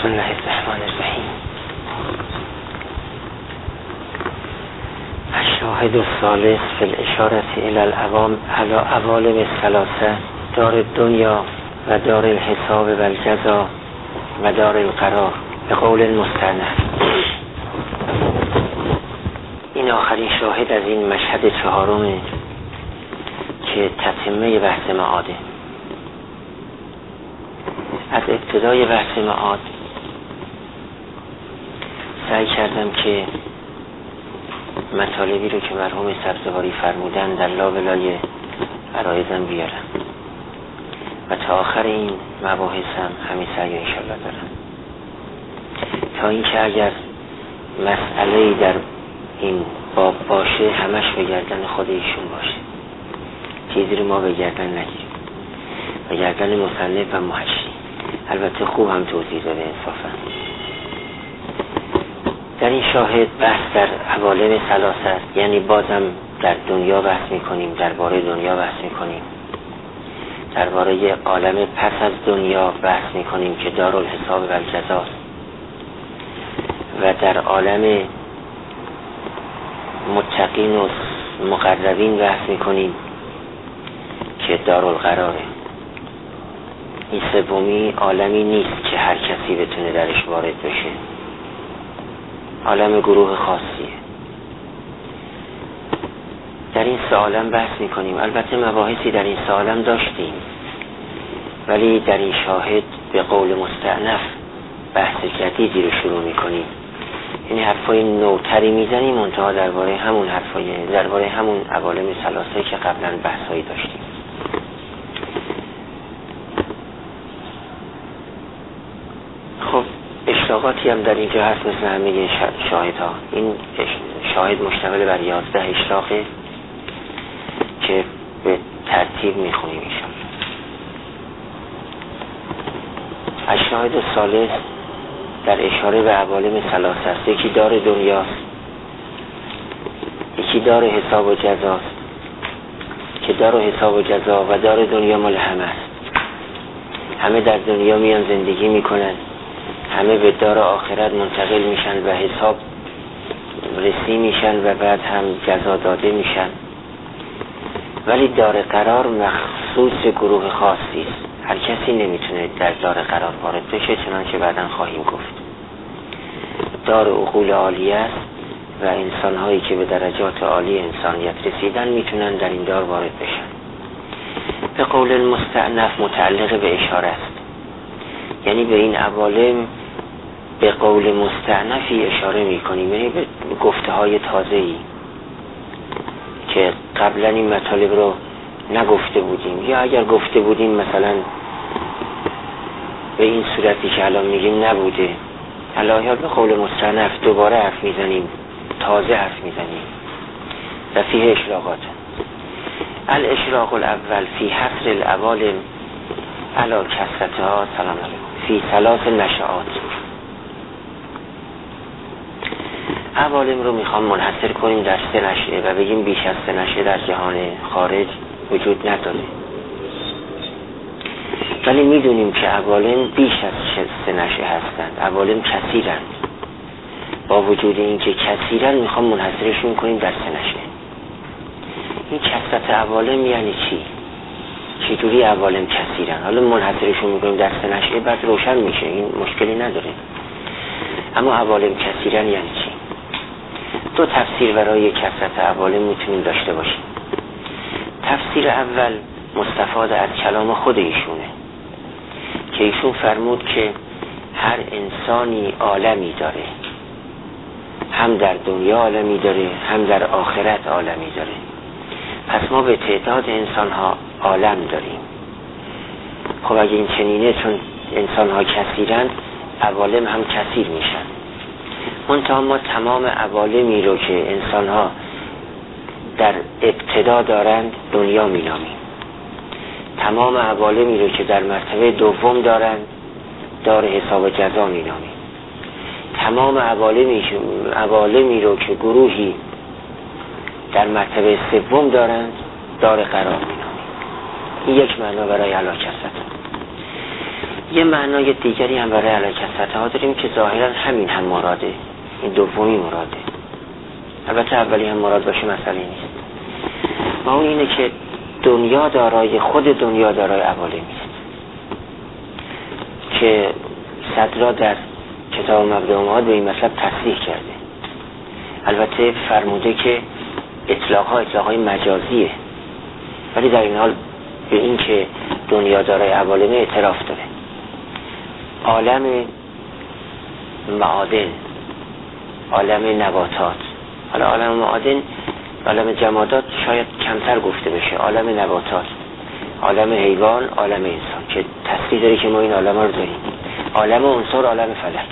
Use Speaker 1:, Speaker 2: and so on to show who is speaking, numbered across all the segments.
Speaker 1: بسم الله الرحمن الرحیم. الشاهد الثالث فی الاشارة الى العوالم الثلاثه، دار الدنیا و دار الحساب و الجزا و دار القرار، به قول المستأنف. این آخرین شاهد از این مشهد چهارمه که تتمه بحث معاده. از ابتدای بحث معاد سعی کردم که مطالبی رو که مرحوم سبزواری فرمودن در لابلای عرایزم بیارم و تا آخر این مباحثم همین سعی انشالله دارم، تا اینکه اگر مسئله‌ای در این باب باشه همش به گردن خود ایشون باشه، چیزی رو ما به گردن نگیریم، به گردن مصنف و محشی. البته خوب هم توضیح داده انصافا. در این شاهد بحث در عوالم ثلاثه است، یعنی بازم در دنیا بحث میکنیم، درباره دنیا بحث میکنیم، درباره عالم پس از دنیا بحث میکنیم که دارالحساب و الجزا و در عالم متقین و مقربین بحث میکنیم که دارالقراره. این سومی عالمی نیست که هر کسی بتونه درش وارد بشه، عالم گروه خاصیه. در این سه عالم بحث میکنیم. البته مباحثی در این سه عالم داشتیم، ولی در این شاهد به قول مستأنف بحث جدیدی رو شروع میکنیم، یعنی حرفای نوتری میزنیم منتها درباره همون حرفای، درباره همون عوالم ثلاثه که قبلا بحثایی داشتیم. خب اشراقاتی هم در اینجا هست مثل همه شاهدها. این شاهد مشتمل بر 11 اشراقه که به ترتیب میخونیم ایشان. الشاهد الثالث در اشاره به عوالم ثلاثه است. یکی دار دنیاست، یکی دار حساب و جزاست که دار حساب و جزا و دار دنیا مال همه است. همه در دنیا میان زندگی میکنن، همه به دار آخرت منتقل میشن و حساب رسی میشن و بعد هم جزا داده میشن. ولی دار قرار مخصوص گروه خاصی است، هر کسی نمیتونه در دار قرار وارد بشه، چنانچه بعداً خواهیم گفت. دار عقول عالیه است و انسانهایی که به درجات عالی انسانیت رسیدن میتونن در این دار وارد بشن. به قول المستأنف متعلق به اشاره است، یعنی به این عوالم به قول مستأنفی اشاره میکنیم، یعنی به گفته های تازه‌ای که قبلا این مطالب رو نگفته بودیم، یا اگر گفته بودیم مثلا به این صورتی که الان میگیم نبوده. الان به قول مستأنف دوباره حرف میزنیم، تازه حرف میزنیم و فیه اشراقات. الاشراق الاول فی حصر العوالم علی کثرتها سلام علیکم فی ثلاث نشآت. عوالم رو میخوام منحصر کنیم در 3 نشأه و بگیم بیش از 3 نشأه در جهان خارج وجود نداره. ولی میدونیم که عوالم بیش از 3 نشأه هستند، عوالم کثیرند. با وجود این که کثیرند میخوام منحصرشون کنیم در 3 نشأه. این کثرت عوالم یعنی چی؟ چجوری عوالم کثیرند؟ حالا منحصرشون میکنیم در 3 نشأه، بعد روشن میشه، این مشکلی نداره. اما عوالم کثیرند یعنی چی؟ 2 تفسیر برای کثرت عوالم میتونیم داشته باشیم. تفسیر اول مستفاد از کلام خود ایشونه که ایشون فرمود که هر انسانی عالمی داره، هم در دنیا عالمی داره هم در آخرت عالمی داره. پس ما به تعداد انسانها عالم داریم. خب اگه این چنینه، چون انسانها کثیرند عوالم هم کثیر میشن. منتها ما تمام عوالمی رو که انسانها در ابتدا دارند دنیا مینامیم، تمام عوالمی رو که در مرتبه دوم دارند دار حساب و جزا مینامیم، تمام عوالمی رو که گروهی در مرتبه سوم دارند دار قرار مینامیم. این یک معنا برای علاکست. یه معنای دیگری هم برای علیکثرت ها داریم که ظاهرا همین هم مراده، این دومی مراده. البته اولی هم مراد باشه مسئله نیست. و اون اینه که دنیا دارای خود دنیا دارای عوالمی است که صدرا در کتاب مبدأ المعاد به این مطلب تصریح کرده. البته فرموده که اطلاقهای مجازیه، ولی در این حال به این که دنیا دارای عوالم اعتراف داره. عالم معادن، عالم نباتات، حالا عالم معادن، عالم جمادات شاید کمتر گفته بشه، عالم نباتات، عالم حیوان، عالم انسان که تصریح داره که ما این عالم رو داریم، عالم عنصر، عالم فلک.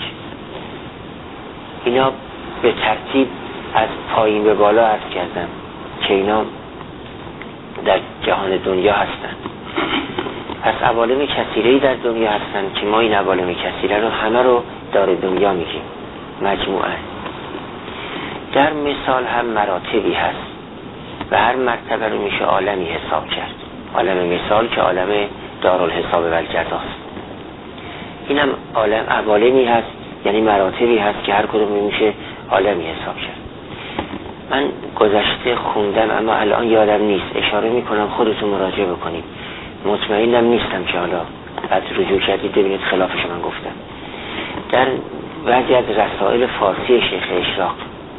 Speaker 1: اینا به ترتیب از پایین به بالا عرض کردم که اینا در جهان دنیا هستن. پس عوالم کثیره‌ای در دنیا هستن که ما این عوالم کثیره رو همه رو دار دنیا میگیم مجموعاً. در مثال هم مراتبی هست و هر مرتبه رو میشه عالمی حساب کرد. عالم مثال که عالم دارالحساب و الجزاست. این هم عالم عوالمی هست، یعنی مراتبی هست که هر کدوم میشه عالمی حساب کرد. من گذشته خوندم اما الان یادم نیست، اشاره میکنم خودتون مراجعه بکنید. مطمئنم نیستم که حالا بعد رجوع کردید ببینید خلافش من گفتم. در بعضی از رسائل فارسی شیخ اشراق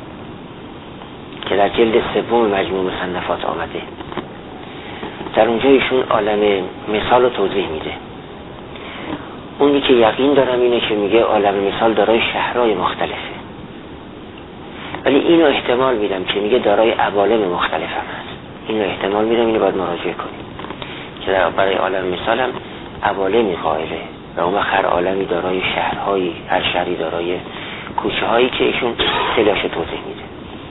Speaker 1: که در جلد 3 مجموع مصنفات آمده، در اونجا ایشون عالم مثال رو توضیح میده. اونی که یقین دارم اینه که میگه عالم مثال دارای شهرهای مختلفه، ولی اینو احتمال میدم که میگه دارای عوالم مختلف هم هست. اینو احتمال میدم، اینو باید مراجعه کنیم که برای عالم مثال هم عوالمی قائله و اون هر عالمی دارای شهرهایی، هر شهری دارای کوچه هایی که ایشون خیلیش توضیح میده.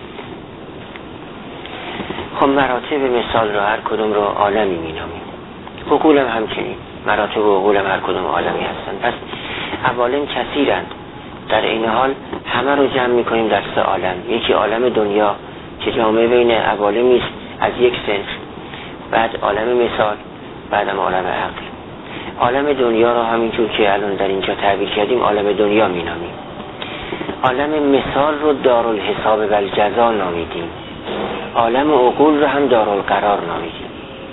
Speaker 1: خب مراتب مثال رو هر کدوم رو عالمی مینامیم. عقول هم همچنین، مراتب و عقول هم هر کدوم عالمی هستن. پس عوالم کثیرند، در این حال همه رو جمع میکنیم در 3 عالم. یکی عالم دنیا که جامعه بین عوالمی است از یک صنف، بعد عالم مثال، بعدم عالم عقل. عالم دنیا رو همینجور که الان در اینجا تعبیر کردیم عالم دنیا مینامیم. عالم مثال رو دارالحساب و الجزا نامیدیم. عالم عقول رو هم دارالقرار نامیدیم.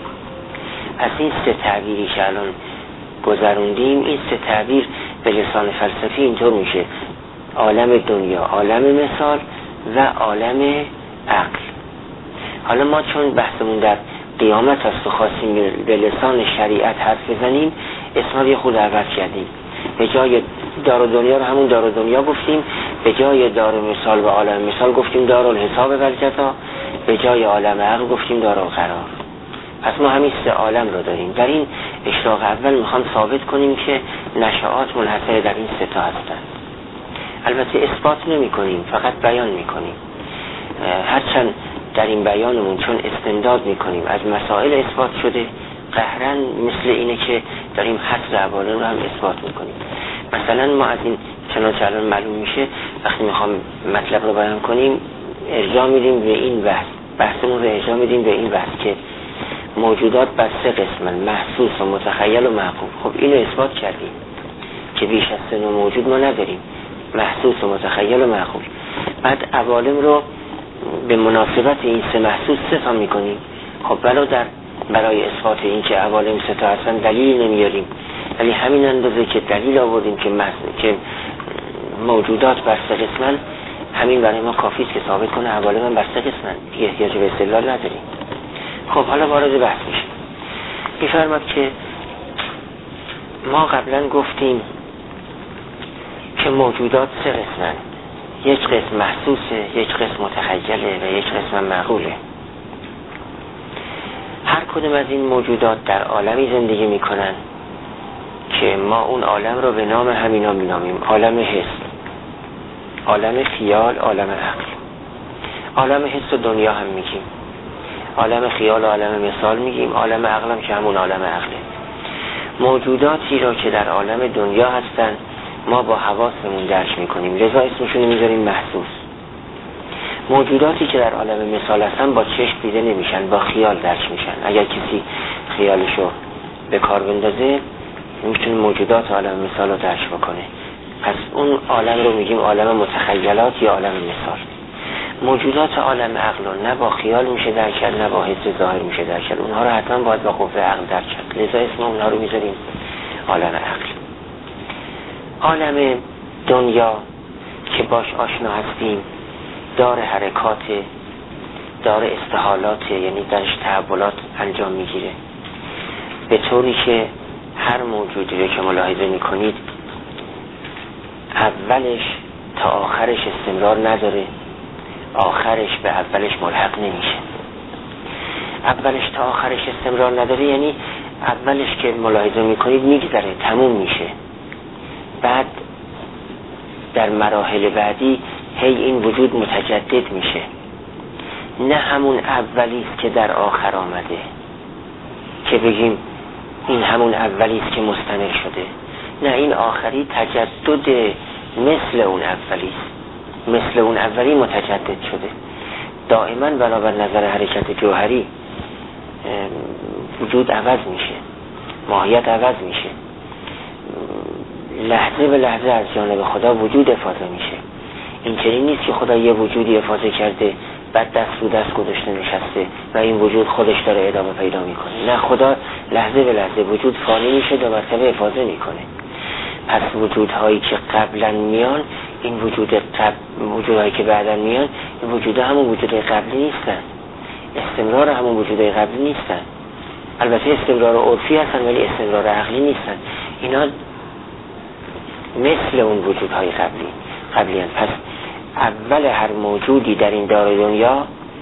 Speaker 1: از این 3 تعبیری که الان گذروندیم، این 3 تعبیر به لسان فلسفی اینطور میشه: عالم دنیا، عالم مثال و عالم عقل. حالا ما چون بحثمون در قیامت هست و خواستیم به لسان شریعت حرف بزنیم، اسما رو خود عوض کردیم. به جای دار و دنیا رو همون دار و دنیا گفتیم، به جای دار و مثال و عالم مثال گفتیم دارالحساب و الجزا، به جای عالم عقل گفتیم دارالقرار. پس ما همین 3 عالم رو داریم. در این اشراق اول میخوام ثابت کنیم که نشآت منحصر در این 3 تا هستند. البته اثبات نمی کنیم، فقط بیان میکنیم. هرچند در این بیانمون چون استمداد میکنیم از مسائل اثبات شده، قهرن مثل اینه که داریم حصر عوالم رو هم اثبات میکنیم. مثلا ما از این چنانچه الان معلوم میشه وقتی میخوام مطلب رو بیان کنیم ارجاع میدیم به این بحثمون رو ارجاع میدیم به این بحث که موجودات بر 3 قسمن: محسوس و متخیل و معقول. خب اینو اثبات کردیم که بیش از 3 نوع موجود ما نداریم: محسوس و متخیل و معقول. بعد عوالم رو به مناسبت این 3 محسوس 3 تا میکنیم. خب برای اثبات این که عوالم 3 تا هستن دلیل نمیاریم، ولی همین اندازه که دلیل آوردیم که موجودات بر 3 قسمن، همین برای ما کافی است که ثابت کنه عوالم بر 3 قسمن، دیگه احتیاج به استدلال نداریم. خب حالا وارد بحث میشه. میفرماد که ما قبلا گفتیم که موجودات 3 قسمن: یک قسم محسوسه، یک قسم متخیله و یک قسم معقوله. هر کدوم از این موجودات در عالمی زندگی میکنن که ما اون عالم رو به نام همینا مینامیم: عالم حس، عالم خیال، عالم عقل. عالم حس و دنیا هم میگیم، عالم خیال و عالم مثال میگیم، عالم عقل هم که همون عالم عقله. موجوداتی را که در عالم دنیا هستن ما با حواسمون درک میکنیم، لذا اسمشون رو میذاریم محسوس. موجوداتی که در عالم مثال هستن با چشم دیده نمیشن، با خیال درک میشن. اگر کسی خیالشو به کار بندازه میتونه موجودات عالم مثال رو درک بکنه. پس اون عالم رو میگیم عالم متخیلات یا عالم مثال. موجودات عالم عقل رو نه با خیال میشه درک کرد نه با حس ظاهر میشه درک کرد، اونها رو حتما باید با قوه عقل درک کرد، لذا اسم اونها رو میذاریم عالم عقل. عالم دنیا که باش آشنا هستیم دار حرکات، دار استحالات، یعنی درش تحولات انجام میگیره، به طوری که هر موجودی رو که ملاحظه میکنید اولش تا آخرش استمرار نداره، آخرش به اولش ملحق نمیشه. اولش تا آخرش استمرار نداره یعنی اولش که ملاحظه میکنید میگذره، تموم میشه، بعد در مراحل بعدی هی این وجود متجدد میشه، نه همون اولیست که در آخر آمده که بگیم این همون اولیست که مستمر شده، نه، این آخری تجدد مثل اون اولیست، مثل اون اولی متجدد شده. دائما بنابر نظر حرکت جوهری وجود عوض میشه، ماهیت عوض میشه، لحظه به لحظه از جانب خدا وجود افاضه میشه. این چنین نیست که خدا یه وجودی افاضه کرده بعد دست رو دست گذاشته نشسته و این وجود خودش داره ادامه پیدا میکنه. نه، خدا لحظه به لحظه وجود فانی میشه، دو مرتبه افاضه میکنه. پس وجودهایی که قبلا میان، این وجودهایی که بعدا میان، این وجودها همون وجودهای قبلی نیستن، استمرار همون وجودهای قبلی نیستن. البته استمرار عرفی هستن ولی استمرار عقلی نیستن. اینا مثل اون وجودهای قبلی هستن. پس اول هر موجودی در این دار دنیا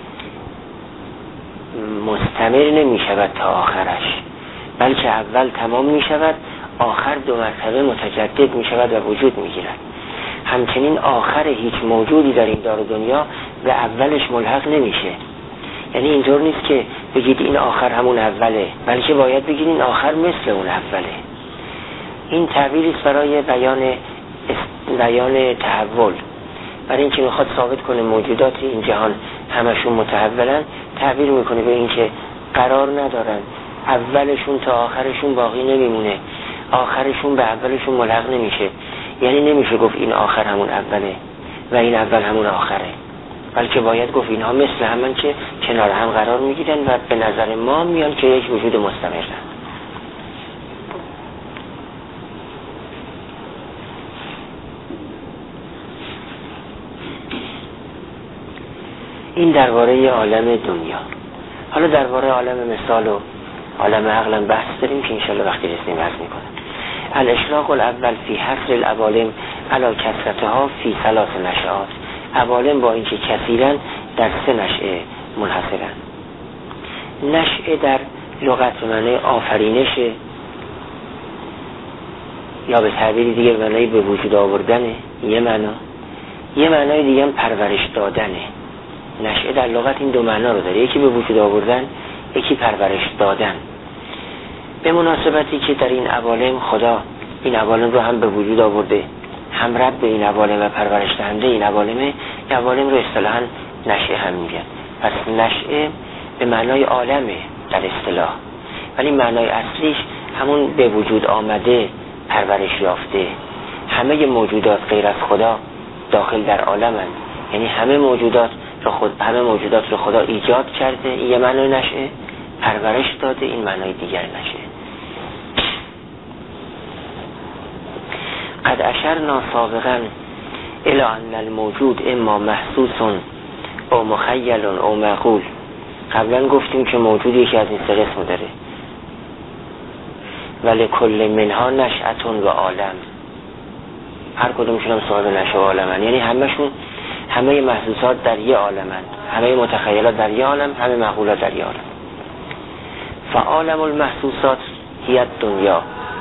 Speaker 1: مستمر نمی شود تا آخرش، بلکه اول تمام می شود، آخر دو مرتبه متجدد می شود و وجود می گیرد. همچنین آخر هیچ موجودی در این دار دنیا به اولش ملحق نمیشه. یعنی اینطور نیست که بگید این آخر همون اوله، بلکه باید بگید این آخر مثل اون اوله. این تعبیری است برای بیان تحول، برای اینکه میخواد ثابت کنه موجودات این جهان همشون متحولن، تعبیر میکنه به اینکه قرار ندارن، اولشون تا آخرشون باقی نمیمونه، آخرشون به اولشون ملحق نمیشه. یعنی نمیشه گفت این آخر همون اوله و این اول همون آخره، بلکه باید گفت اینها مثل همن که کنار هم قرار میگیرن و به نظر ما میان که یک وجود مستمرن. این درباره عالم دنیا. حالا درباره عالم مثال و عالم عقل بحث داریم که انشالله وقتی رسیم عرض میکنم. الاشراق الاول فی حصر العوالم علی کثرتها فی ثلاث نشئات. عوالم با اینکه کثیرن در 3 نشئه منحصرن. نشئه در لغت معنی آفرینشه، یا به تعبیر دیگه معنی به وجود آوردنه، یه معنای دیگه هم پرورش دادنه. نشئه در لغت این دو معنا رو داره، یکی به وجود آوردن، یکی پرورش دادن. به مناسبتی که در این عوالم خدا این عوالم رو هم به وجود آورده، هم رب به این عوالم و پرورش دهنده این عوالم رو اصطلاحاً نشئه هم میگن. پس نشئه به معنای عالمه در اصطلاح، ولی معنای اصلیش همون به وجود آمده، پرورش یافته. همه موجودات غیر از خدا داخل در عالمن، یعنی همه موجودات رو خدا ایجاد کرده، این یه معنای نشئه، پرورش داده، این معنای دیگر نشئه. قد اشرنا سابقا الی ان الموجود اما محسوس او مخیل او معقول. قبلا گفتیم که موجود یکی از این 3 قسم داره، ولی کل منها نشأتون و عالم. هر کدومشون هم صاحب نشأه و عالمن، یعنی همه محسوسات در یه عالمن، همه متخیلات در یه عالم، همه معقولات در یه عالم. فعالم المحسوسات هی الدنیا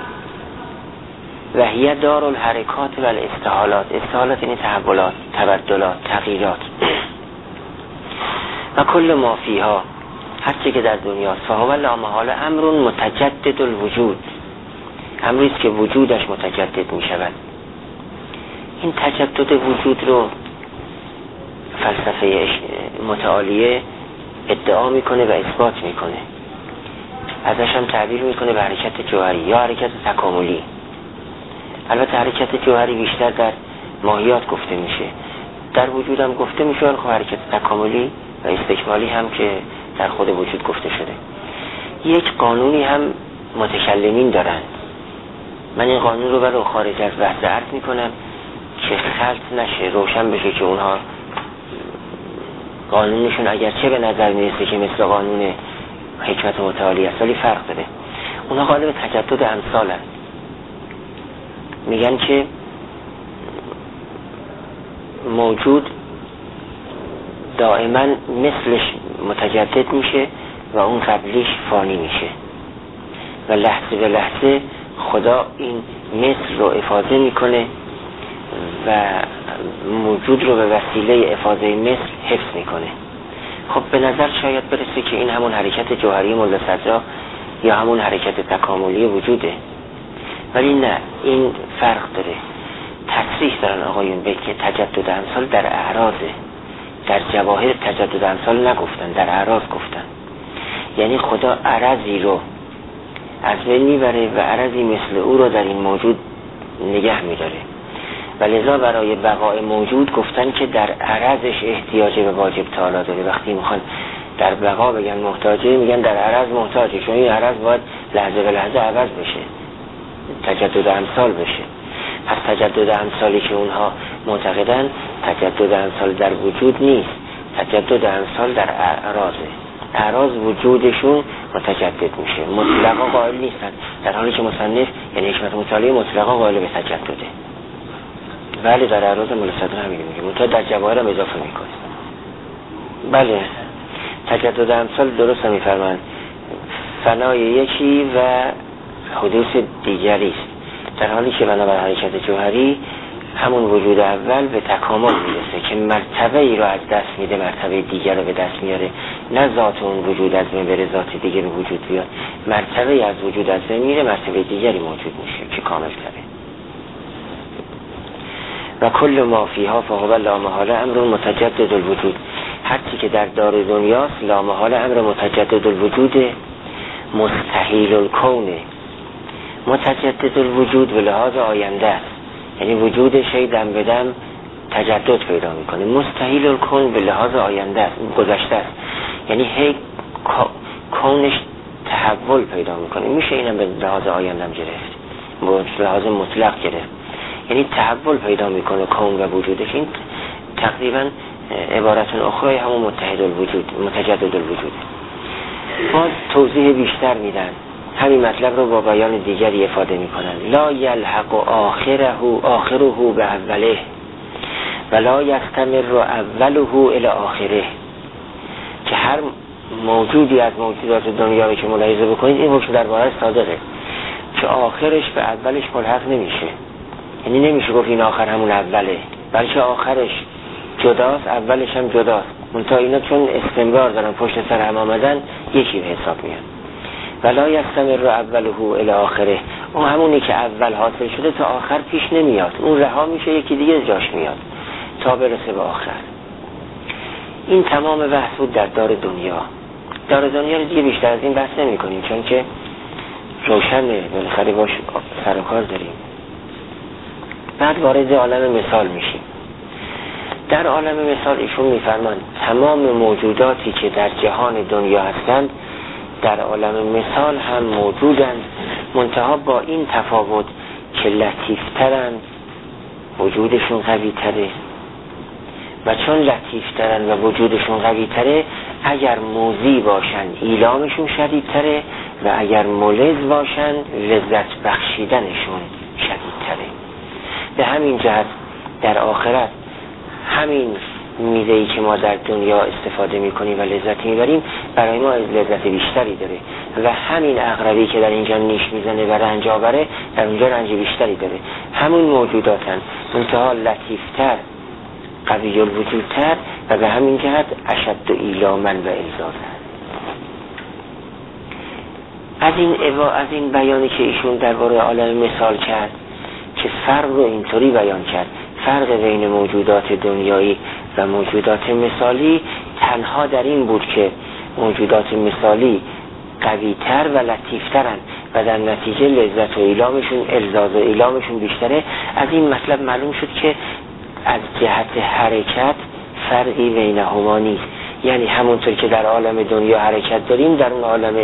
Speaker 1: و هی دار الحرکات و الاستحالات. استحالات یعنی تحولات، تبدلات، تغییرات. و کل ما فیها، هر چی که در دنیاست، فهو لامحاله امر متجدد الوجود، امریست که وجودش متجدد می شود. این تجدد وجود رو فلسفه متعالیه ادعا میکنه و اثبات میکنه. ازش هم تعبیر میکنه به حرکت جوهری یا حرکت تکاملی. البته حرکت جوهری بیشتر در ماهیات گفته میشه، در وجود هم گفته میشه، خب حرکت تکاملی و استکمالی هم که در خود وجود گفته شده. یک قانونی هم متکلمین دارن، من این قانون رو برای خارج از بحث عرض میکنم که خلط نشه، روشن بشه که اونها قانونشون اگرچه به نظر میرسه که مثل قانون حکمت متعالی است ولی فرق داره. اونها قالب تجدد امثال هست، میگن که موجود دائما مثلش متجدد میشه و اون قبلیش فانی میشه و لحظه به لحظه خدا این مثل رو افاضه میکنه و موجود رو به وسیله افاضه مثل حفظ میکنه. خب به نظر شاید برسه که این همون حرکت جوهری ملا صدرا یا همون حرکت تکاملی وجوده، ولی نه، این فرق داره. تصریح دارن آقایون به که تجدد امثال در اعراضه، در جواهر تجدد امثال نگفتن، در اعراض گفتن. یعنی خدا عرضی رو از بین میبره و عرضی مثل او رو در این موجود نگه میداره و لذا برای بقای موجود گفتن که در عرضش احتیاج به واجب تعالی داره. وقتی میخوان در بقا بگن محتاجه، میگن در عرض محتاجه، چون این عرض باید لحظه به لحظه عوض بشه، تجدد امثال بشه. پس تجدد امثالی که اونها معتقدن تجدد امثال در وجود نیست، تجدد امثال در اعراضه. اعراض وجودشون متجدد میشه، مطلقا قائل نیستن، در حالی که مصنف یعنی حکمت متعالی مطلقا قائل به تجدده. ولی در اعراض ملا صدرا همین میگه، منتها در جواهر هم اضافه میکنه. بله تجدد امثال درست میفرمان فنای یکی و حدوث دیگری است، در حالی که بنابر حرکت جوهری همون وجود اول به تکامل میرسه که مرتبه ای رو از دست میده، مرتبه دیگر رو به دست میاره، نه ذات اون وجود از بین بره ذات دیگه به وجود بیاد، مرتبه ای از وجود از بین میره، مرتبه دیگری موجود میشه که کامل تره. و کل ما فیها فهو لا محاله امر متجدد الوجود، هرچی که در دار دنیاست لا محاله امر متجدد الوجود، مستحیل الکون، متجدد الوجود به لحاظ آینده است، یعنی وجود شی دم به دم تجدد پیدا میکنه. مستحیل الکون به لحاظ آینده است، گذشته است، یعنی هی کونش تحول پیدا میکنه. میشه اینم به لحاظ آینده هم گرفت، به لحاظ مطلق گرفت، یعنی تحول پیدا میکنه کون و وجودش. این تقریبا عبارت اخرى همون متحد الوجود، متجدد الوجود. باز توضیح بیشتر میدن، همین مطلب رو با بیان دیگری افاده میکنن. لا یلحق آخره به اوله و لا یستمر اوله الی آخره، که هر موجودی از موجودات دنیا که ملاحظه بکنید این حکم درباره صادقه که آخرش به اولش ملحق نمیشه، یعنی نمیشه گفت این آخر همون اوله، بلکه آخرش جداست، اولش هم جداست، منتها اینا چون استمرار دارن پشت سر هم آمدن یکی به حساب میاد. ولا یستمر اوله الی آخره، اون همونی که اول حاصل شده تا آخر پیش نمیاد، اون رها میشه یکی دیگه جاش میاد تا برسه به آخر. این تمام بحث بود در دار دنیا. دار دنیا رو دیگه بیشتر از این بحث نمی کنیم چون که روشنه، بالاخره باش سر و کار داریم. بعد وارد عالم مثال میشیم. در عالم مثال ایشون میفرمان تمام موجوداتی که در جهان دنیا هستند در عالم مثال هم موجودند، منتها با این تفاوت که لطیفترند، وجودشون قوی تره، و چون لطیفترند و وجودشون قوی تره اگر موذی باشن ایلامشون شدید تره و اگر ملز باشن لذت بخشیدنشون شدید تره. به همین جهت در آخرت همین میزه‌ای که ما در دنیا استفاده میکنیم و لذت میبریم برای ما لذت بیشتری داره و همین عقربی که در اینجا نیش میزنه و رنج آوره در اونجا رنج بیشتری داره. همون موجوداتن منتها لطیفتر، قوی الوجودتر و به همین جهت اشد ایلاما و الزازا. از این بیانی که ایشون درباره عالم مثال کرد که فرق رو اینطوری بیان کرد، فرق بین موجودات دنیایی و موجودات مثالی تنها در این بود که موجودات مثالی قوی‌تر و لطیف‌ترن و در نتیجه لذت و ایلامشون، الذاذ و ایلامشون بیشتره. از این مطلب معلوم شد که از جهت حرکت فرقی بینهما نیست، یعنی همونطور که در عالم دنیا حرکت داریم، در اون عالم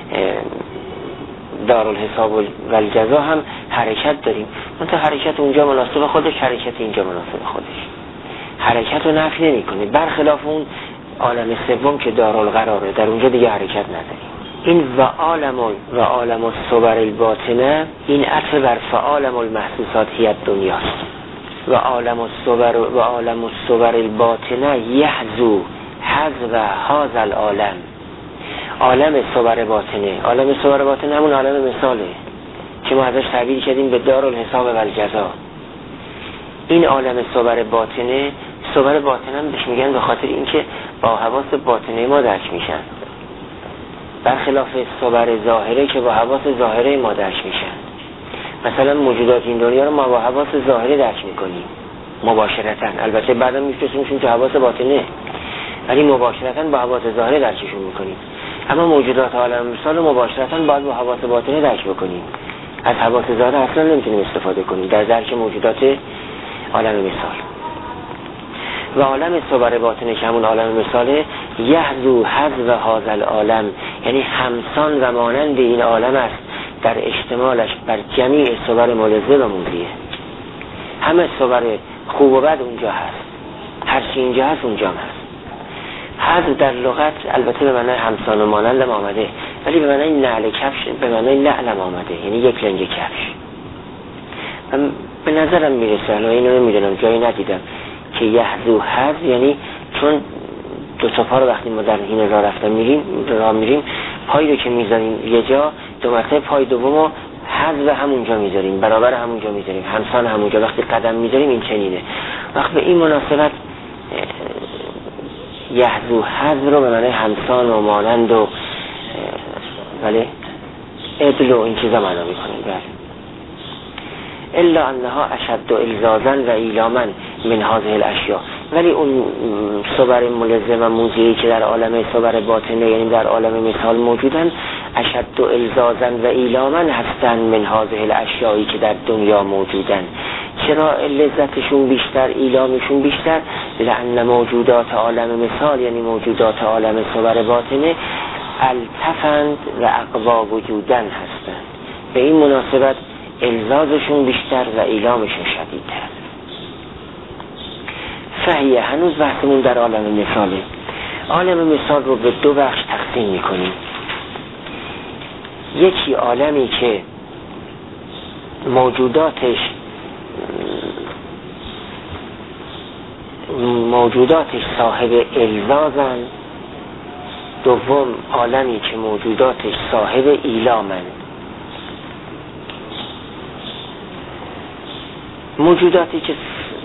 Speaker 1: دارالحساب و الجزا هم حرکت داریم. منتها حرکت اونجا مناسب خودش، حرکت اینجا مناسب خودش، حرکت رو نفی نمی کنه. برخلاف اون عالم سوم که دارالقراره، در اونجا دیگه حرکت نداریم. این و عالم الصور الباطنه، این عطف بر فعالم المحسوسات هیت دنیاست. و عالم الصور الباطنه یحذو حذو هذا العالم. عالم صور باطنه همون عالم مثاله که ما ازش تعبیر کردیم به دارالحساب و الجزا. این عالم صور باطنه هم بهش میگن به خاطر اینکه با حواس باطنه ما درک میشن، برخلاف صور ظاهره که با حواس ظاهره ما درک میشن. مثلا موجودات این دنیا رو ما با حواس ظاهره درک میکنیم مباشرتاً، البته بعدا میفرستیمشون تو حواس باطنه، ولی مباشرتاً با حواس ظاهره درکشون میکنیم. اما موجودات عالم مثال مباشرتاً باید با حواس باطنه درک بکنیم، از حواس ظاهره اصلا نمیتونیم استفاده کنیم در درک موجودات عالم مثال. و عالم صور باطنه که همون عالم مثاله، یحذو حذو هذا العالم، یعنی همسان و مانند این عالم است در اشتمالش بر جمیع صور ملذه و موزیه. همه صور خوب و بد اونجا هست، هر چی اینجا هست اونجا هست. حذو در لغت البته به معنی همسان و مانند هم آمده، ولی به معنی نعل کفش، به معنی نعل هم آمده، یعنی یک لنگ کفش. من به نظرم میرسه، الان اینو نمیدونم، جایی ندیدم که یحذو حذو یعنی چون دو تا پا رو وقتی ما در این راه میریم پای رو که میذاریم یه جا، دو مرتبه پای دومو حذو همونجا میذاریم، برابر همونجا میذاریم، همسان همونجا. وقتی قدم میذاریم این چنینه. وقت به این مناسبت یحذو حذو رو به معنی همسان و مانند و ولی عدل و این چیزا معنا میکنیم. الا انها اشد الزازا و ایلاما من هذه الاشیاء، ولی اون صور ملزم و موزیه‌ای که در عالم صور باطنه یعنی در عالم مثال موجودن، اشد الزازا و ایلاما هستن من هذه الاشیاءی که در دنیا موجودن. چرا لذتشون بیشتر، ایلامشون بیشتر؟ لأن موجودات عالم مثال یعنی موجودات عالم صور باطنه التفند و اقوا وجودن هستن، به این مناسبت الزازشون بیشتر و ایلامشون شدیدتر. فهیه، هنوز بحثمون در عالم مثاله. عالم مثال رو به دو بخش تقسیم میکنیم. یکی عالمی که موجوداتش صاحب الزازن، دوم عالمی که موجوداتش صاحب ایلامن. موجوداتی که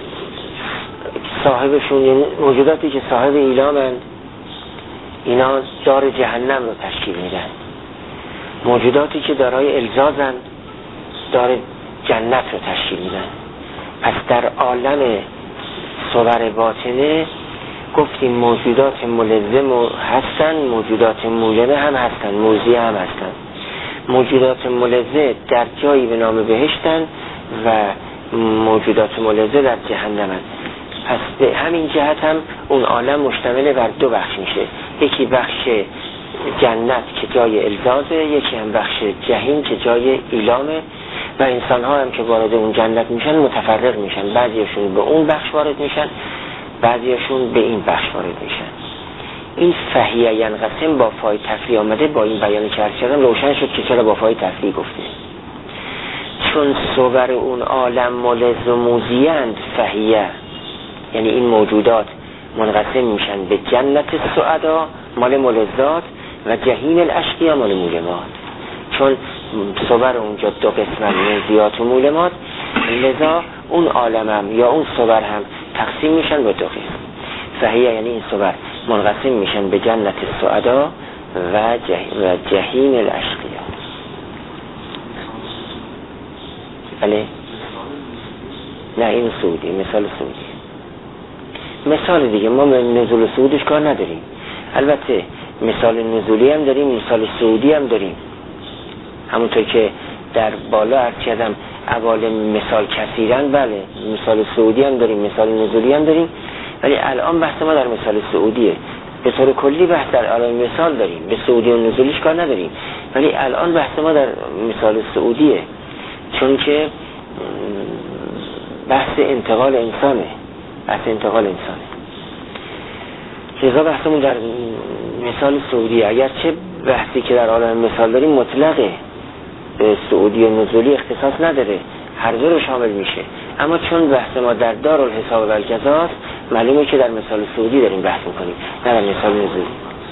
Speaker 1: صاحبشون یعنی موجوداتی که صاحب ایلامن، اینا دار جهنم رو تشکیل میدن. موجوداتی که دارای الزازن دار جنت رو تشکیل میدن. پس در عالم صور باطنه گفتیم موجودات ملزم هستن، موجودات مولمه هم هستن، موزی هم هستن. موجودات ملزه در جایی به نام بهشتن و موجودات ملزه در جهنمن. پس به همین جهت هم اون عالم مشتمل بر دو بخش میشه، یکی بخش جنت که جای الزازه، یکی هم بخش جهنم که جای ایلامه. و انسان ها هم که وارد اون جنت میشن متفرق میشن، بعضیشون به اون بخش وارد میشن، بعضیشون به این بخش وارد میشن. این فهیه ینقسم با فای تفریع آمده، با این بیان که عرض کردم روشن شد که چرا با فای تفریع گفته. چون صور اون عالم ملز و موزیند فهیه، یعنی این موجودات منقسم میشن به جنت السعدا مال ملذات و جهیم الاشقیا مال مولمات. چون صور اونجا دو قسمن، موزیات و مولمات، لذا اون عالم هم یا اون صور هم تقسیم میشن به دو قسم. فهیه یعنی این صور منقسم میشن به جنت السعدا و جهیم الاشقیا. بله؟ نه این سعودی، مثال سعودی، مثال دیگه. ما نزول سعودش کار نداریم. البته مثال نزولی هم داریم، مثال صعودی هم داریم. همونطور که در بالا عرض کردم عوالم مثال کثیرن، بله مثال صعودی هم داریم، مثال نزولی هم داریم، ولی الان بحث ما در مثال صعودیه. به طور کلی بحث در عالم مثال داریم، به صعودی و نزولیش کار نداریم، ولی الان بحث ما در مثال صعودیه، چون که بحث انتقال انسانه، بحث انتقال انسانه. لذا بحثمون در مثال صعودیه. اگرچه بحثی که در عالم مثال داریم مطلقه، به صعودی و نزولی اختصاص نداره، هر دو رو شامل میشه، اما چون بحث ما در دارالحساب و الجزاست، معلومه که در مثال صعودی داریم بحث میکنیم، نه در مثال نزولی.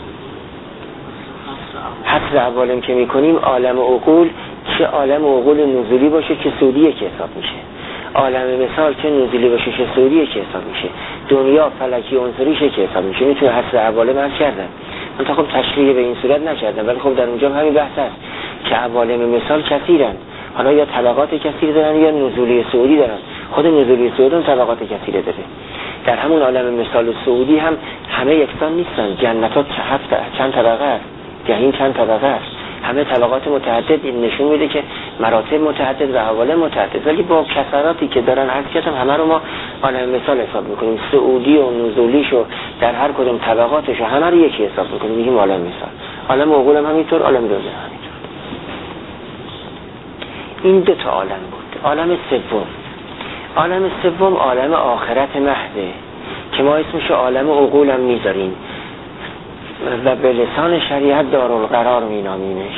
Speaker 1: حدس عوالم که میکنیم عالم عقول، چه عالم عقول نزولی باشه که صعودیه که حساب میشه، عالم مثال چه نزولی باشه که صعودیه که حساب میشه، دنیا فلکی عنصریشه که حساب میشه. میتونه حدس عوالم هست کردن، من تا خب تشریح به این صورت نکردم، ولی خب در اونجا همین بحث هست که عوالم مثال کثیرن، حالا یا طبقات کثیر دارن یا نزولی صعودی دارن. خود نزولی صعودی هم طبقات کثیره داره. در همون عالم مثال صعودی هم همه یکسان نیستن. جنتات چند طبقه است، جهنم چند طبقه است، همه طبقات متعدد. این نشون میده که مراتب متعدد و عوالم متعدد، ولی با کثراتی که دارن عرض کردم همه رو ما عالم مثال حساب میکنیم. صعودی و نزولیش و در هر کدوم طبقاتش همه رو یکی حساب میکنیم، میگیم عالم مثال. عالم عقول هم همینطور، عالم دنیا همینطور. این دو تا عالم بود. عالم سوم عالم آخرت محضه که ما اسمش عالم عقول هم میذاریم و به لسان شریعت دارالقرار مینامیمش.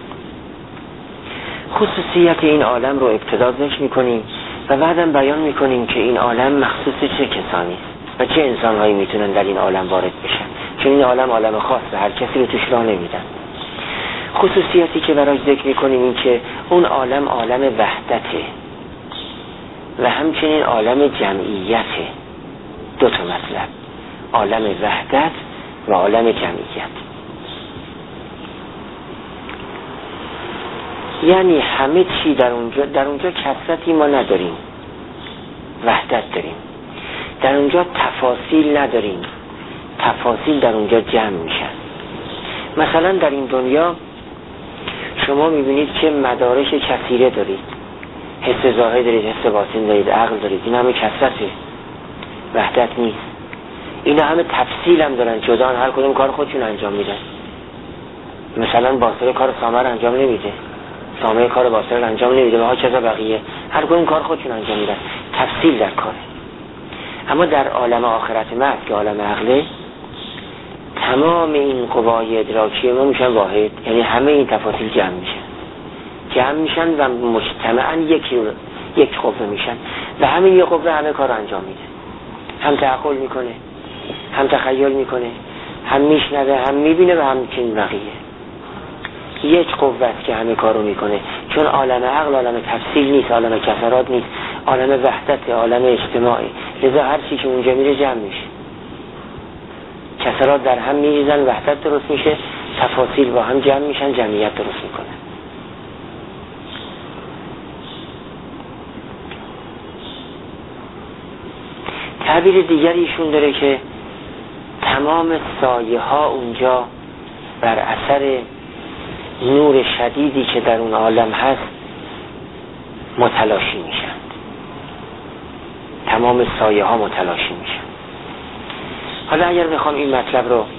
Speaker 1: خصوصیت این عالم رو ابتدا ذکر میکنیم و بعدم بیان میکنیم که این عالم مخصوص چه کسانی و چه انسانهایی میتونن در این عالم وارد بشن، چون این عالم خاصه، هر کسی رو توش راه نمیدن. خصوصیتی که براش ذکر میکنیم این که اون عالم وحدته و همچنین عالم جمعیته. دو تا مطلب، عالم وحدت و عالم جمعیت. یعنی همه چی در اونجا کثرتی ما نداریم، وحدت داریم. در اونجا تفاصیل نداریم، تفاصیل در اونجا جمع میشن. مثلا در این دنیا شما میبینید که مدارک کثیره دارید، حس ظاهر دارید، حس باطن دارید، عقل دارید. این همه کثرته، وحدت نیست. اینا همه تفصیل هم دارن، جدا هر کدوم کار خودشون انجام میدن. مثلا باصره کار سامه رو انجام نمیده، سامه کار باصره رو انجام نمیده و ها کذا بقیه، هر کدوم کار خودشون انجام میدن، تفصیل در کاره. اما در عالم آخرت محض که عالم عقله، تمام این قوای ادراکی ما میشن واحد، یعنی همه این تفاصیل جمع میشن و مجتمعاً یک قوه میشن و همین یک قوه همه کار انجام میده، هم تعقل میکنه، هم تخیل میکنه، هم میشنوه، هم میبینه و همچنین بقیه. یک قوت که همه کارو میکنه، چون عالم عقل عالم تفصیل نیست، عالم کثرات نیست، عالم وحدت، عالم اجتماعی. لذا هر چی که اونجا میره جمع میشه، کثرات در هم میریزن، وحدت درست میشه، تفاصیل با هم جمع میشن، جمعیت درست میکنن. تعبیر دیگری ایشون داره که تمام سایه ها اونجا بر اثر نور شدیدی که در اون عالم هست متلاشی میشن، تمام سایه ها متلاشی میشن. حالا اگر بخوام این مطلب رو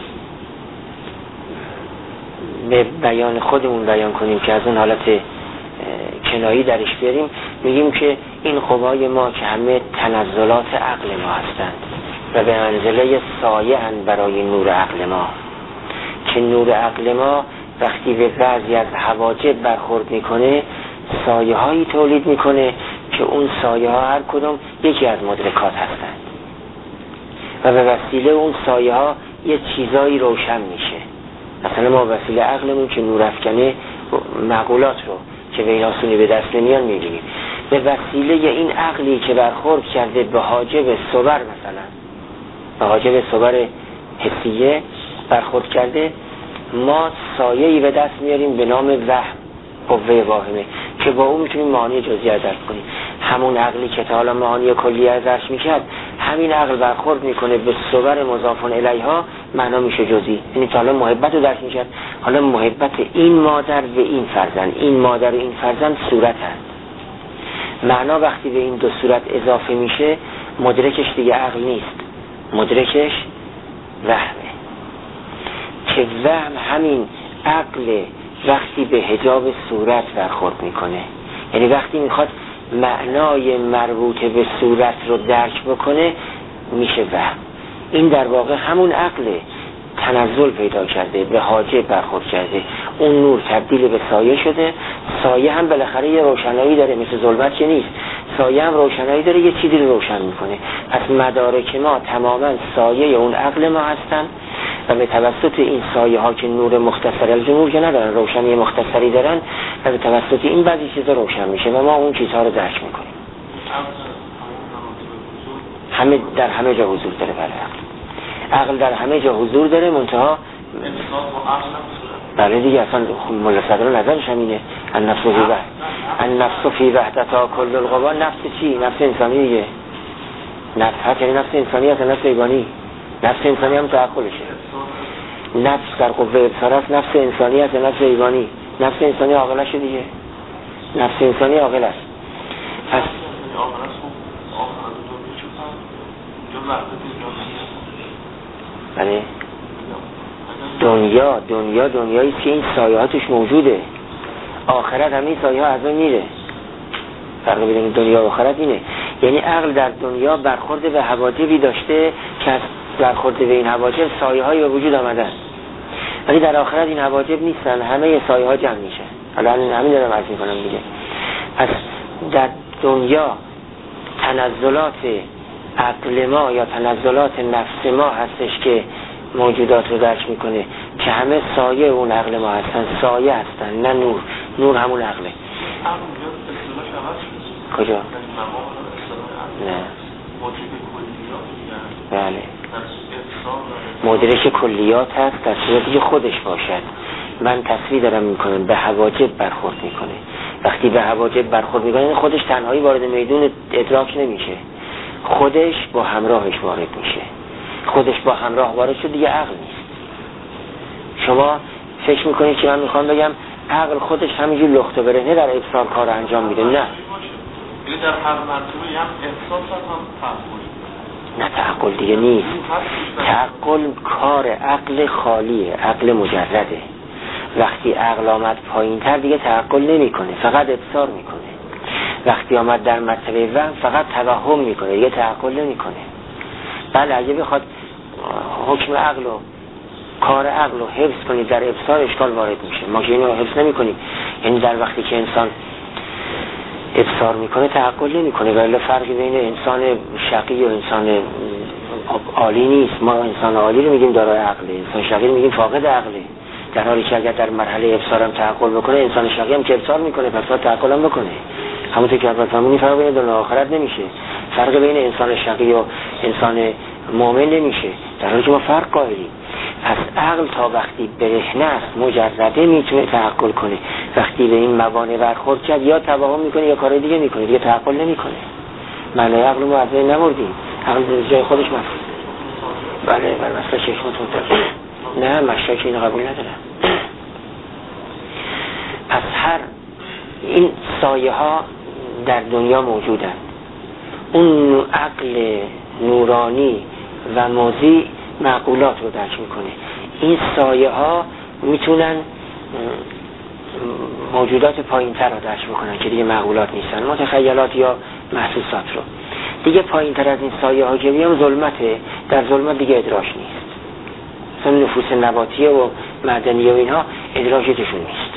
Speaker 1: به بیان خودمون بیان کنیم که از اون حالت کنایی درش بیاریم، میگیم که این قوای ما که همه تنزلات عقل ما هستند و به منزله سایه هستند برای نور عقل ما، که نور عقل ما وقتی به بعضی از حواجب برخورد میکنه سایه هایی تولید میکنه که اون سایه ها هر کدوم یکی از مدرکات هستند و به وسیله اون سایه ها یه چیزایی روشن میشه. مثلا ما وسیله عقلمون که نور افکنه معقولات رو که به این آسونی به دست نمیان میبینیم، به وسیله این عقلی که برخورد کرده به حاجب صبر، مثلا به حاجب صبر حسیه برخورد کرده، ما سایه‌ای به دست میاریم به نام وهم، قوه واهمه، که با اون میتونیم معانی جزئی درک کنیم. همون عقلی که تا حالا معانی کلیه درک میکرد، همین عقل برخورد میکنه به صور مضافون الیها معنا میشه جزئی. یعنی حالا محبت رو درک میشه، حالا محبت این مادر و این فرزند، این مادر و این فرزند صورت هست. معنا وقتی به این دو صورت اضافه میشه مدرکش دیگه عقل نیست، مدرکش وهمه. که وهم همین عقل وقتی به حجاب صورت برخورد میکنه، یعنی وقتی میخواد معنای مربوط به صورت رو درک بکنه میشه وهم. این در واقع همون عقله تنزل پیدا کرده، به حاجب برخورد کرده، اون نور تبدیل به سایه شده. سایه هم بالاخره یه روشنایی داره، مثل ظلمت که نیست، سایه هم روشنایی داره، یه چیزی رو روشن میکنه. پس مدارک ما تماما سایه اون عقل ما هستن و به توسط این سایه ها که نور مختصر الجنور که ندارن، روشنی مختصری دارن و به توسط این بعضی چیزا روشن میشه و ما اون چیزها رو درک میکنیم. همه در همه جا حضور داره. بله، عقل در همه جا حضور داره، منتها بله دیگه اصلا مولا صدر نظرش همینه. النفس فی وحدتا کل القوا. نفس چی؟ نفس انسانی دیگه. نفس هست یعنی نفس انسانی هست، نفس ایگانی. نفس انسانی هم تعقلشه. نفس در قوه ابصار است، نفس انسانی هست، نفس ایگانی. نفس انسانی عاقلشه دیگه. نفس انسانی عاقل است. پس بله دنیایی که این سایه ها توش موجوده. آخرت همین سایه ها از اون میره. فرق بین دنیا و آخرت اینه. یعنی عقل در دنیا برخورد به حواجبی داشته که از برخورد به این حواجب سایه هایی به وجود آمدن، ولی در آخرت این حواجب نیستن، همه سایه ها جمع میشن. حالا همین دارم عرض میکنم دیگه. پس در دنیا تنزلات عقل ما یا تنزلات نفس ما هستش که موجودات رو درک میکنه که همه سایه اون عقل ما هستن، سایه هستن، نه نور. نور همون عقله. کجا؟ نه. بله. مدرک کلیات هست در صورتی که خودش باشد. من تصویر دارم میکنم به حواجب برخورد میکنه. وقتی به حواجب برخورد میکنه خودش تنهایی وارد میدون ادراک نمیشه، خودش با همراهش وارد میشه. خودش با همراه وارد شد دیگه عقل نیست. شما فکر میکنید که من میخوام بگم عقل خودش همینجور لخت و برهنه در ابصار کار انجام میده. نه،
Speaker 2: در هر مرتبه هم احساس هم تعقل.
Speaker 1: نه تعقل دیگه نیست. تعقل کار عقل خالیه، عقل مجرده. وقتی عقل آمد پایین تر دیگه تعقل نمی کنه، فقط ابصار میکنه. وقتی آمد در مرتبه وهم فقط توهم میکنه، دیگه تعقل نمی کنه. بله اگه بخواد حکم عقل و کار عقل رو حفظ کنید در ابصار اشکال وارد میشه. ما که اینو حفظ نمی کنیم. یعنی در وقتی که انسان ابصار میکنه تعقل نمیکنه، ولی فرقی بین انسان شقی و انسان عالی نیست. ما انسان عالی رو میگیم دارای عقله، انسان شقی رو میگیم فاقد عقله. در حالی که اگر در مرحله ابصار هم تعقل بکنه، انسان شقی هم که ابصار میکنه پس باید تعقل هم بکنه. همونطور که اول فرمودین فرق بین دنیا و آخرت نمیشه، فرق بین انسان شقی و انسان مؤمن نمیشه، در حالی که ما فرق قائلیم. پس عقل تا وقتی برهنه است مجرده میتونه تعقل کنه. وقتی به این موانع برخورد کرد یا توهم میکنه یا کار دیگه میکنه، دیگه تعقل نمیکنه. معنی عقل ما از بین نبردیم، عقل در جای خودش مفهوم. بله مثلا شیخ خودتون نه مشرک اینو قبول ندارم. پس هر این سایه ها در دنیا موجودن. اون عقل نورانی و موذی معقولات رو درک میکنه. این سایه ها میتونن موجودات پایین تر رو درک میکنن که دیگه معقولات نیستن، متخیلات یا محسوسات رو. دیگه پایین تر از این سایه ها که بیام ظلمته، در ظلمت دیگه ادراک نیست. مثلا نفوس نباتیه و معدنیه و اینها ادراکشون نیست.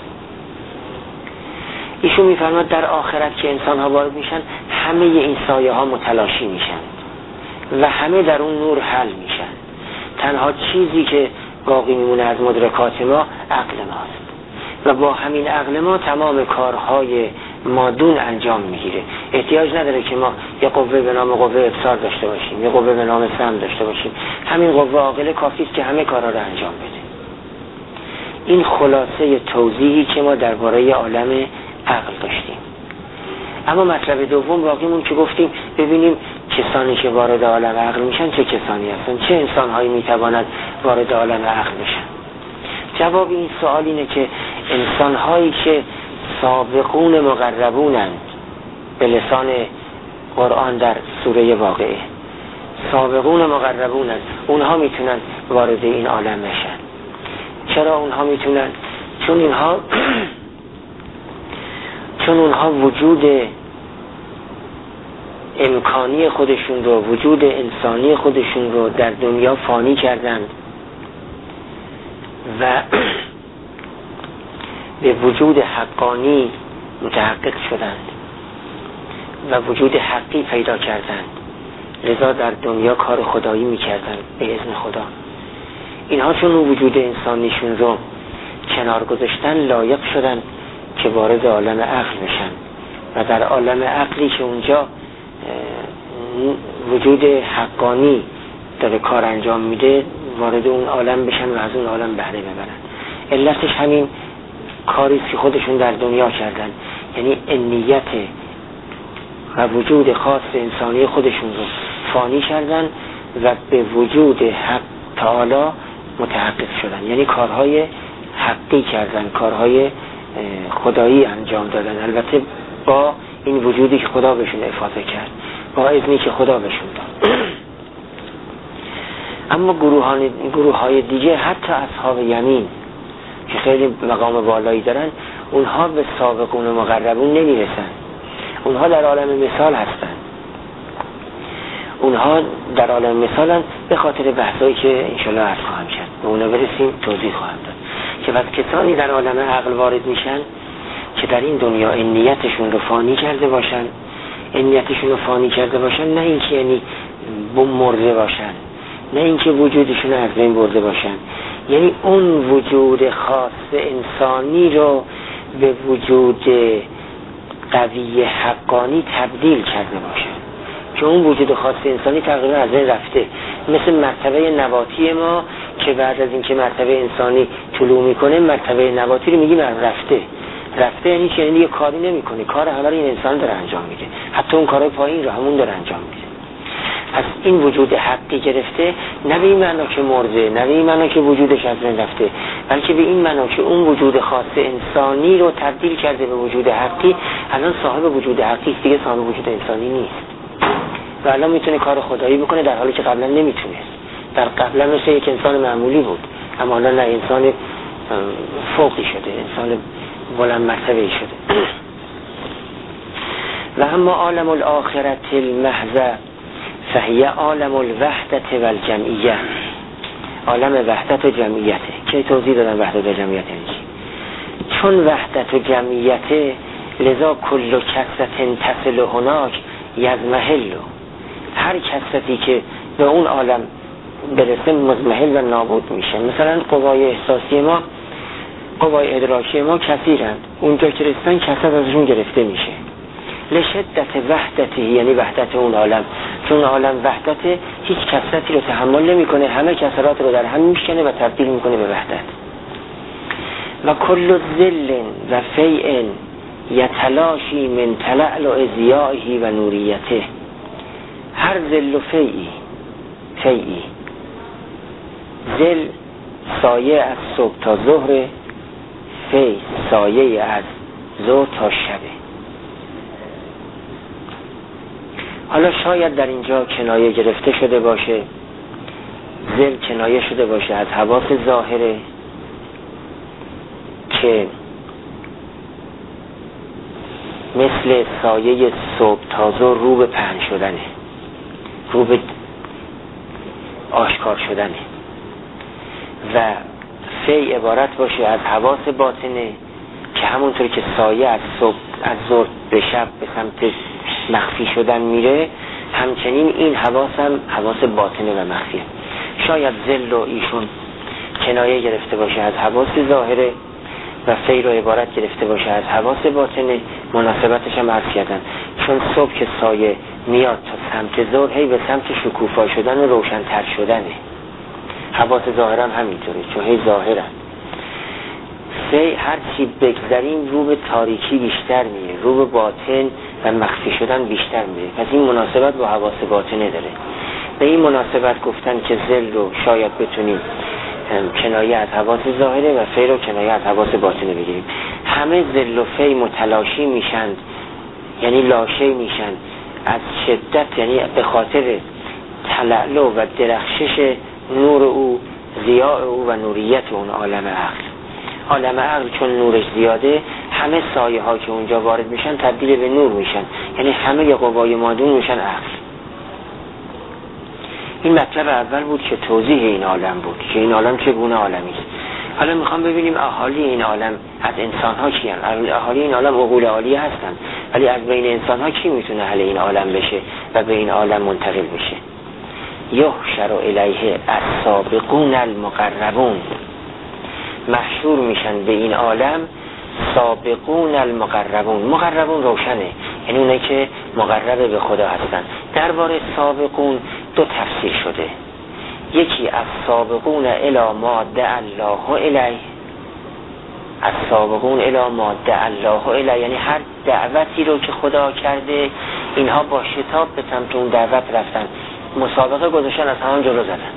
Speaker 1: ایشون میفرماد در آخرت که انسان ها وارد میشن همه این سایه ها متلاشی میشن و همه در اون نور حل میشن. تنها چیزی که باقی میمونه از مدرکات ما عقل ماست و با همین عقل ما تمام کارهای مادون انجام میگیره. احتیاج نداره که ما یه قوه به نام قوه ابصار داشته باشیم، یه قوه به نام سمع داشته باشیم. همین قوه عاقله کافی است که همه کارا رو انجام بده. این خلاصه توضیحی که ما درباره عالم عقل داشتیم. اما مطلب دوم باقیمون که گفتیم ببینیم کسانی که وارد عالم عقل میشن چه کسانی هستن، چه انسان‌هایی میتوانند وارد عالم عقل بشن؟ جواب این سوال اینه که انسان‌هایی که سابقون مقربونند به لسان قرآن در سوره واقعه، سابقون مقربونند، اونها میتونن وارد این عالم بشن. چرا اونها میتونن؟ چون اونها وجود امکانی خودشون رو، وجود انسانی خودشون رو در دنیا فانی کردند و به وجود حقانی متحقق شدند و وجود حقی پیدا کردند، لذا در دنیا کار خدایی میکردند به اذن خدا. اینها چون اون وجود انسانیشون رو کنار گذاشتن، لایق شدن که وارد عالم عقل بشن و در عالم عقلی که اونجا وجود حقانی داره کار انجام میده، وارد اون عالم بشن و از اون عالم بهره ببرن. علتش همین کاری که خودشون در دنیا کردن، یعنی انیت و وجود خاص انسانی خودشون رو فانی کردن و به وجود حق تعالی متحقق شدن، یعنی کارهای حقی کردن، کارهای خدایی انجام دادن، البته با این وجودی که خدا بهشون افاضه کرد، با اذنی که خدا بهشون داد. اما گروه‌های دیگه، حتی اصحاب یمین که خیلی مقام بالایی دارن، اونها به سابقون و مقربون نمیرسن. اونها در عالم مثال هستن. اونها در عالم مثالن به خاطر بحثایی که انشالله عرض خواهم کرد، به اونا برسیم توضیح خواهم داد که بس کسانی در عالم عقل وارد میشن که در این دنیا نیتشون رو فانی کرده باشن. نیتشون رو فانی کرده باشن نه اینکه یعنی مرده باشن، نه اینکه وجودشون از بین برده باشن، یعنی اون وجود خاص انسانی رو به وجود قوی حقانی تبدیل کرده باشن، که اون وجود خاص انسانی تقریبا از بین رفته. مثل مرتبه نباتی ما که بعد از اینکه مرتبه انسانی طلوع میکنه، مرتبه نباتی رو میگیم رفته یعنی که یعنی کاری نمیکنه، کار همه رو این انسان داره انجام میده، حتی اون کارهای پایین رو همون داره انجام میده. پس این وجود حقی گرفته، نه به این معنا که مرده، نه به این معنا که وجودش از بین رفته، بلکه به این معنا که اون وجود خاص انسانی رو تبدیل کرده به وجود حقی. الان صاحب وجود حقی دیگه صاحب وجود انسانی نیست و الان میتونه کار خدایی بکنه، در حالی که قبلا نمیتونست. در قبلا مثل یک انسان معمولی بود، اما الان نه، انسان فوقی شده، انسان بلند مرتبه‌ای شده. و اما عالم الاخرت المحض فهی عالم الوحدت و الجمعیه. عالم وحدت و جمعیته که توضیح دادن وحدت و جمعیت یعنی چون وحدت و جمعیته، لذا کل کثرت تصل هناک یضمحل. هر کثرتی که به اون عالم برسه مضمحل و نابود میشه. مثلا قوای احساسی ما، قوای ادراکی ما کثیرند، اونجا که رسیدن کثرت ازشون گرفته میشه. لشدت وحدتی، یعنی وحدت اون عالم، چون عالم وحدت هیچ کثرتی رو تحمل نمیکنه، همه کثرات رو در هم میشکنه و تبدیل میکنه به وحدت. و کل ذل و فیء یتلاشی من تلألؤ ضیائه و نوریته. هر ذل و فیئی، ذل سایه از صبح تا ظهر، فی سایه از ظهر تا شبه. حالا شاید در اینجا کنایه گرفته شده باشه، ذل کنایه شده باشه از حواس ظاهره که مثل سایه صبح تا ظهر رو به پهن شدنه، رو به آشکار شدنه. و فی عبارت باشه از حواس باطنه که همونطور که سایه از صبح از ظهر به شب به سمت مخفی شدن میره، همچنین این حواس هم حواس باطنه و مخفیه. شاید ذل و ایشون کنایه گرفته باشه از حواس ظاهره و فی رو عبارت گرفته باشه از حواس باطنه. مناسبتش هم عرض کردن، چون صبح که سایه میاد تا سمت ظهر، هی به سمت شکوفا شدن و روشن‌تر شدنه. حواس ظاهر هم همینطوره، چون هی ظاهرن. فی هر چی بگذاریم رو به تاریکی بیشتر میره، رو به باطن و مخفی شدن بیشتر میره. پس این مناسبت با حواس باطنه داره. به این مناسبت گفتن که ذل رو شاید بتونیم کنایه از حواس ظاهره و فی رو کنایه از حواس باطنه بگیریم. همه ذل و فی متلاشی میشن، یعنی لاشه میشن از شدت، یعنی به خاطر تلألؤ و درخشش نور او، ضیاء او و نوریت اون عالم عقل. عالم عقل چون نورش زیاده، همه سایه ها که اونجا وارد میشن تبدیل به نور میشن، یعنی همه قوای مادون میشن عقل. این مطلب اول بود که توضیح این عالم بود که این عالم چگونه عالمی است. حالا میخوام ببینیم اهالی این عالم از انسان ها کی هستند. اهالی این عالم عقول عالیه هستند، ولی از بین انسان ها کی میتونه اهل این عالم بشه و به این عالم منتقل بشه؟ یحشر الیه السابقون المقربون، محشور میشن به این عالم سابقون المقربون. مقربون روشنه، یعنی اونه که مقرب به خدا هستن. درباره سابقون دو تفسیر شده، یکی از سابقون الی ما دعا الله الیه، از سابقون الی ما دعا الله الیه، یعنی هر دعوتی رو که خدا کرده اینها با شتاب به سمت اون دعوت رفتن، مسابقه گذاشتن، از همون جلو زدن،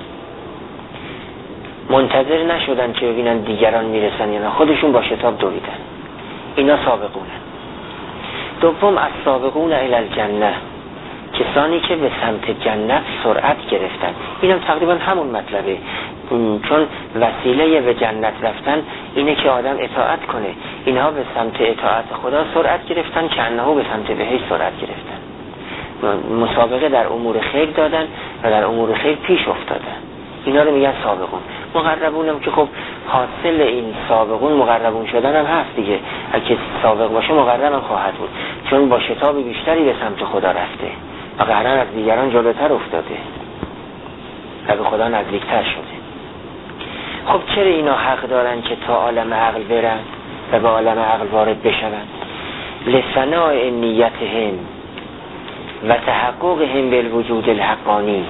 Speaker 1: منتظر نشدن که ببینن دیگران میرسن یا نه، خودشون با شتاب دویدن. اینا سابقونه. دوم از سابقون الی الجنه، کسانی که به سمت جنت سرعت گرفتن. اینم تقریبا همون مطلبه، چون وسیله به جنت رفتن اینه که آدم اطاعت کنه. اینها به سمت اطاعت خدا سرعت گرفتن که انه به سمت بهشت سرعت گرفتن. مسابقه در امور خیر دادن و در امور خیر پیش افتادن. اینا رو میگن سابقون. مقربون هم که خب حاصل این سابقون مقربون شدن هم هست دیگه. اگه سابق باشه مقرب هم خواهد بود، چون با شتاب بیشتری به سمت خدا رفته و قهرن از دیگران جلوتر افتاده و به خدا نزدیکتر شده. خب چرا اینا حق دارن که تا عالم عقل برن و به عالم عقل وارد بشن؟ لثناء نیتهم و تحققهم بالوجود الحقانی.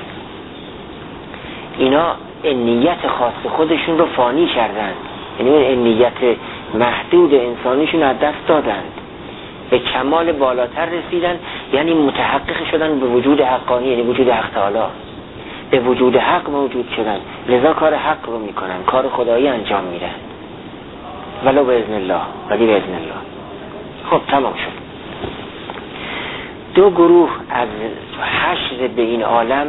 Speaker 1: اینا نیت خاص خودشون رو فانی کردن، یعنی اون نیت محدود انسانیشون از دست دادن، به کمال بالاتر رسیدن، یعنی متحقق شدن به وجود حقانی، یعنی وجود حق تعالی، به وجود حق موجود شدن، لذا کار حق رو میکنن، کار خدایی انجام میدن، ولو باذن الله، ولی باذن الله. خب تمام شد. دو گروه از حشر به این عالم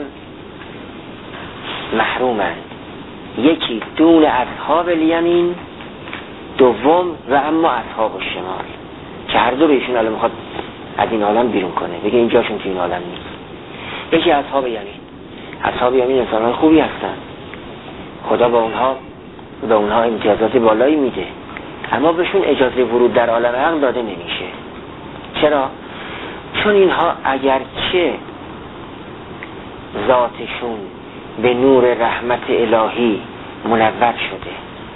Speaker 1: محرومند، یکی دون اصحاب الیمین، دوم و اما اصحاب الشمال، که هر دو رو ایشون الان میخواد از این عالم بیرون کنه، بگه این جاشون تو این عالم نیست. یکی اصحاب یمین. اصحاب یمین انسانان خوبی هستن، خدا به اونها امتیازات بالایی میده، اما بهشون اجازه ورود در عالم عقل داده نمیشه. چرا؟ چون اینها اگرچه ذاتشون به نور رحمت الهی منور شده،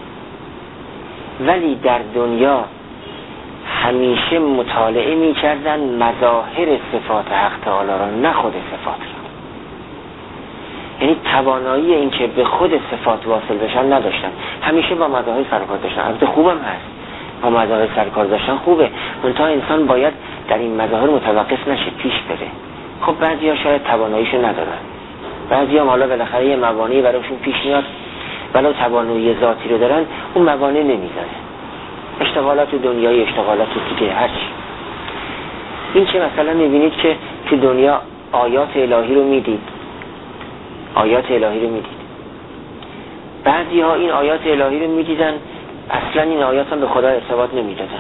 Speaker 1: ولی در دنیا همیشه مطالعه می‌کردن مظاهر صفات حق تعالی را، نه خود صفات را. یعنی توانایی این که به خود صفات واصل بشن نداشتن، همیشه با مظاهر سرکار داشتن. البته خوبم هست، با مظاهر سرکار داشتن خوبه، منتها انسان باید در این مظاهر متوقف نشه، پیش بره. خب بعضیا شاید تواناییشو ندارن، بعضی هم حالا بالاخره یه موانعی براشون پیش میاد، ولو توانایی ذاتی رو دارن اون موانع نمیزنه، اشتغالات دنیایی، اشتغالات دیگه، هرچی. این که مثلا میبینید که تو دنیا آیات الهی رو میدید، بعضی ها این آیات الهی رو میدیدن، اصلا این آیات هم به خدا ارتباط نمیدادن،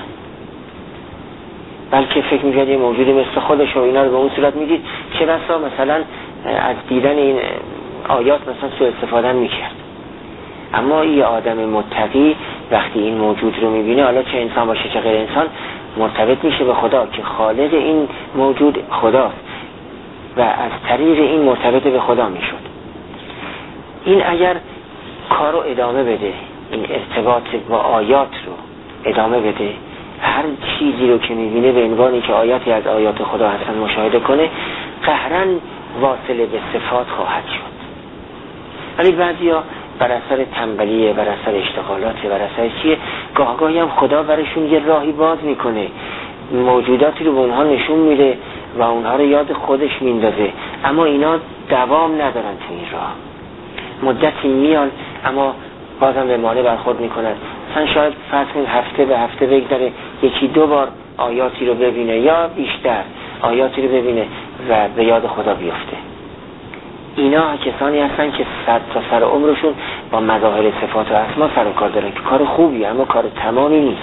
Speaker 1: بلکه فکر میکرد یه موجودی مثل خودش و اینا رو به اون صورت میدید، چه بسا مثلا از دیدن این آیات مثلا سوء استفاده میکرد. اما یه آدم متقی وقتی این موجود رو میبینه، حالا چه انسان باشه چه غیر انسان، مرتبط میشه به خدا که خالق این موجود خداست و از طریق این مرتبط به خدا میشد. این اگر کارو ادامه بده، این ارتباط با آیات رو ادامه بده، هر چیزی رو که میبینه به عنوانی که آیاتی از آیات خدا هستن مشاهده کنه، قهرن واصله به صفات خواهد شد. ولی بعضیا بر اثر تنبلیه، بر اثر اشتغالاته، بر اثر چیه، گاهی هم خدا برشون یه راهی باز میکنه، موجوداتی رو به اونها نشون میده و اونها رو یاد خودش میندازه، اما اینا دوام ندارن تو این راه. مدتی میان اما بازم به مانع برخورد میکنن. مثلا شاید فرض کنید هفته به هفته بگذره یکی دو بار آیاتی رو ببینه یا بیشتر آیاتی رو ببینه و به یاد خدا بیفته. اینا کسانی هستن که تا سر عمرشون با مظاهر صفات و اسما سر و کار دارن که کار خوبیه اما کار تمامی نیست.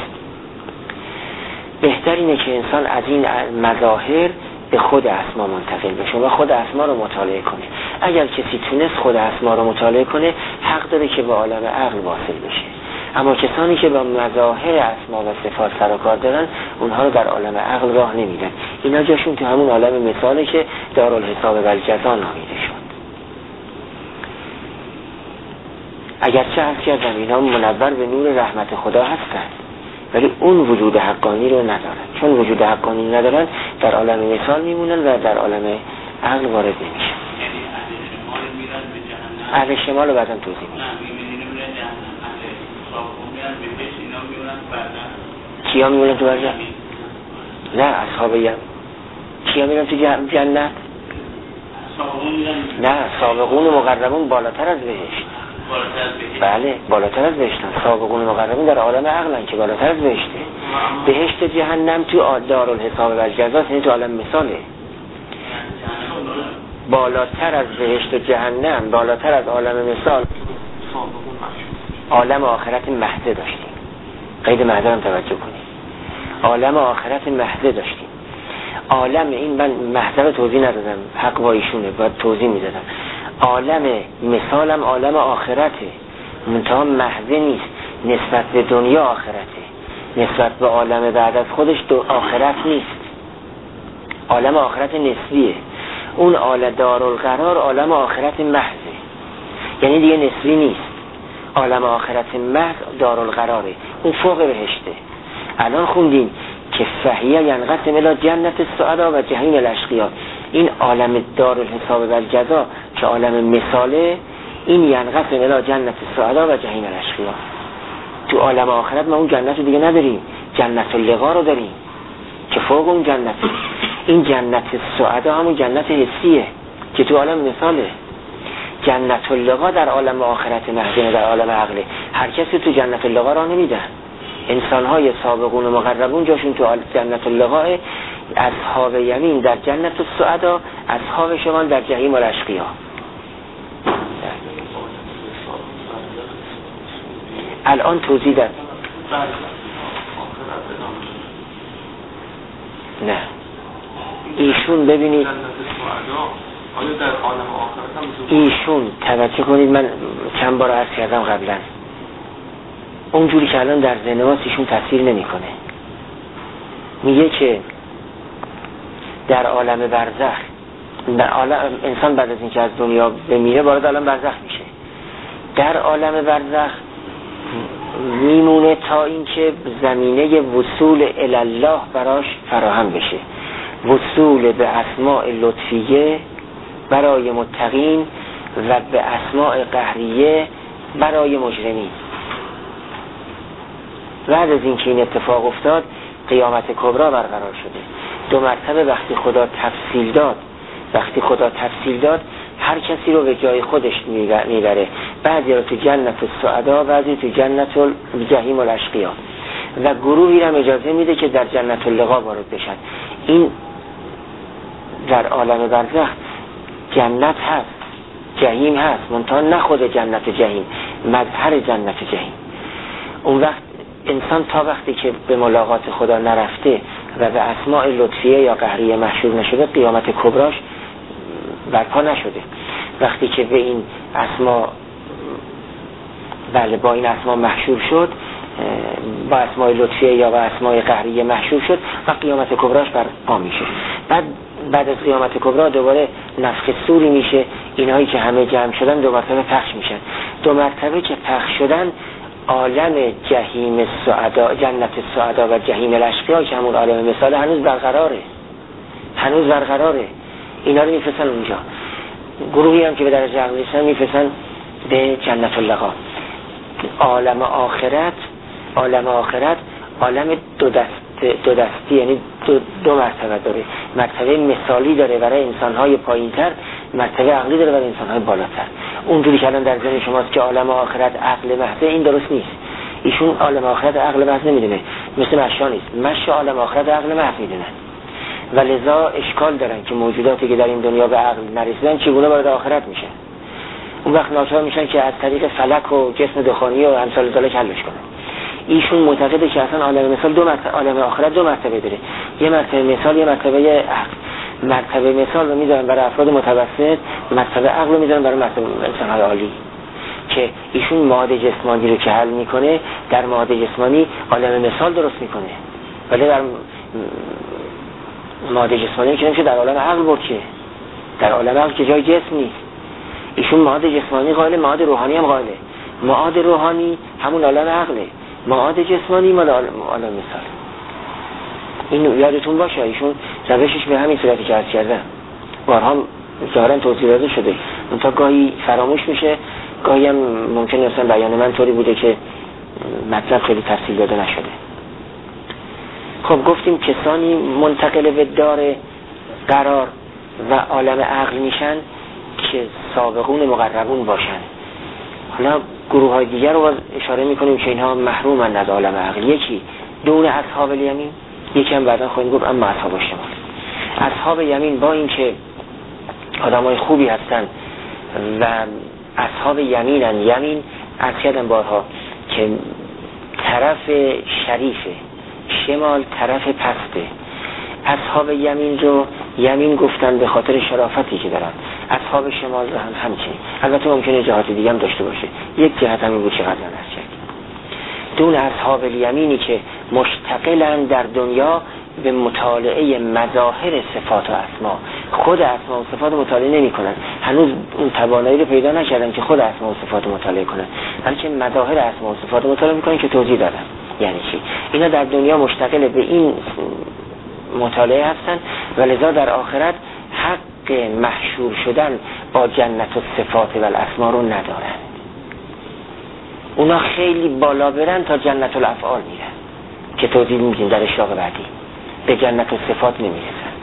Speaker 1: بهتر اینه که انسان از این مظاهر به خود اسما منتقل بشه و خود اسما رو مطالعه کنه. اگر کسی تونست خود اسما رو مطالعه کنه حق داره که به عالم عقل واصل بشه. اما کسانی که با مظاهر اسما و صفات سر و کار دارن اونها رو در عالم عقل راه نمیدن. اینا جاشون تو همون عالم مثاله که دارالحساب و الجزا نامیده شد. اگرچه هست که زمین‌ها منور به نور رحمت خدا هستند ولی اون وجود حقانی رو ندارن. چون وجود حقانی ندارن در عالم مثال میمونن و در عالم عقل وارد نمیشن. اهل شمال رو بعداً توضیح میدم. کیا میمونن تو برجه؟ نه اصحاب کیا میرن تو جنت؟ نه سابقون و مقربون بالاتر از بهشت. بله بالاتر از بهشتن. سابقون و مقربون در عالم عقلن که بالاتر از بهشته. بهشت جهنم تو دارالحساب و الجزا، یعنی تو عالم مثاله. بالاتر از بهشت و جهنم، بالاتر از عالم مثال عالم آخرت مهده داشتیم. قید مهده هم توجه کنید. عالم آخرت مهده داشتیم. عالم این من مهده رو توضیح ندادم، حق با ایشونه، باید توضیح میدادم. عالم مثالم عالم آخرته، منتها مهده نیست، نسبت به دنیا آخرته، نسبت به عالم بعد از خودش آخرت نیست. عالم آخرت نسبیه. اون عالم دارالقرار عالم آخرت محضه، یعنی دیگه نسبی نیست. عالم آخرت محض دارالقراره، اون فوق بهشته. الان خوندیم که فهیه ینقسم الی جنت السعدا و جحیم الاشقیا. این عالم دارالحساب و الجزا که عالم مثاله، این ینقسم الی جنت السعدا و جحیم الاشقیا. تو عالم آخرت ما اون جنت رو دیگه نداریم، جنت اللقا رو داریم که فوق اون جنته. این جنت السعدا همون جنت حسیه که تو عالم مثاله. جنت اللقا در عالم آخرت مهدینه، در عالم عقله. هر کسی تو جنت اللقا را نمیدن. انسان‌های سابقون و مقربون جاشون تو جنت اللقا، اصحاب یمین در جنت السعدا، اصحاب شمال در جحیم الاشقیا. الان توضیح داد. نه ایشون ببینید، ایشون توجه کنید، من چند بار عرض کردم قبلا، اونجوری که الان در زنواس ایشون تاثیر نمیکنه. میگه که در عالم برزخ، در عالم انسان بعد از اینکه از دنیا بمیره وارد عالم برزخ میشه. در عالم برزخ میمونه تا اینکه زمینه وصول الی الله براش فراهم بشه، وصول به اسماء لطفیه برای متقین و به اسماء قهریه برای مجرمین. بعد از اینکه این اتفاق افتاد قیامت کبرا برقرار شده. دو مرتبه وقتی خدا تفصیل داد هر کسی رو به جای خودش میبره. بعضی رو تو جنت السعدا، بعضی تو جنت جحیم الاشقیا، و گروهی رو اجازه میده که در جنت اللقا وارد بشن. این در عالم برزخ جنت هست، جحیم هست، منتها نه خود جنت جحیم، مظهر جنت جحیم. اون وقت انسان تا وقتی که به ملاقات خدا نرفته و به اسماء لطفیه یا قهریه محشور نشده، قیامت کبراش برپا نشده. وقتی که به این اسما، بله با این اسما محشور شد، با اسماء لطفیه یا با اسماء قهریه محشور شد و قیامت کبراش برپا میشه. بعد از قیامت کبرا دوباره نفخ صوری میشه، اینهایی که همه جمع شدن دو مرتبه پخش میشن. دو مرتبه که پخش شدن عالم جحیم السعدا، جنت السعدا و جحیم الاشقیا که همون عالم مثال هنوز برقراره. اینا رو میفرستن اونجا. گروهی هم که به درجه عقل رسیدن میفرستن به جنت اللقا. عالم آخرت عالم دو دستی، یعنی دو مرتبه داره. مرتبه مثالی داره برای انسان‌های پایین‌تر، مرتبه عقلی داره برای انسان‌های بالاتر. اونجوری که الان در ذهن شماست که عالم آخرت عقل محض، این درست نیست. ایشون عالم آخرت عقل محض نمیدونه، مثل مشا نیست. مشا عالم آخرت عقل محض میدونن و لذا اشکال دارن که موجوداتی که در این دنیا به عقل نرسیدن چگونه وارد آخرت میشن. اون وقت ناچار میشن که از طریق فلک و جسم دخانی و امثال ذالک حلش کنن. ایشون معتقده که اصلا عالم مثال عالم آخرت دو مرتبه داره، یه مرتبه مثال، یه مرتبه عقل. مرتبه مثال رو میذارن برای افراد متوسط، مرتبه عقل رو میذارن برای مرتبه انسان‌های عالی. که ایشون ماده جسمانی رو که حل میکنه در ماده جسمانی عالم مثال درست میکنه، ولی در ماده جسمانی که نمیشه در عالم عقل برد، که در عالم عقل که جای جسم نیست. ایشون ماده جسمانی قائله، ماده روحانی هم قائله. ماده روحانی همون عالم عقله، ماده جسمانی مال عالم مثال. این یادتون باشه، ایشون روشش به همین صورتی که عرض کردم بارها ظاهرا توضیح داده شده، تا گاهی فراموش میشه، گاهی هم ممکنه مثلا بیان من طوری بوده که مطلب خیلی تفصیل داده نشده. خب گفتیم کسانی منتقل به دار قرار و عالم عقل میشن که سابقون مقربون باشن. حالا گروه های دیگر رو باز اشاره میکنیم که اینها محرومن از عالم عقل. یکی دون اصحاب الیمین، یکی هم بعدا خواهیم گفت اما اصحاب الشمال. اصحاب یمین با این که آدم های خوبی هستن و اصحاب یمینن، یمین عرض کردم بارها که طرف شریفه، شمال طرف پسته. اصحاب یمین رو یمین گفتن به خاطر شرافتی که دارن، اصحاب شمال رو هم همچنین. البته ممکنه جهات دیگه هم داشته باشه، یک جهت همین بود که قبلا عرض کردیم. دون اصحاب الیمینی که مشتغلن در دنیا به مطالعه مظاهر صفات و اسما، خود اسما و صفات مطالعه نمی کنن، هنوز اون توانایی رو پیدا نکردن که خود اسما و صفات مطالعه کنن، بلکه مظاهر اسما و صفات مطالعه میکنن که توضیح دادن. یعنی چی؟ اینا در دنیا مشتغل به این مطالعه هستن و لذا در آخرت حق محشور شدن با جنت و صفات و الاسما رو ندارن. اونا خیلی بالا برن تا جنت الافعال میرن که توضیح میدیم در اشراق بعدی، به جنت و صفات نمیرسند.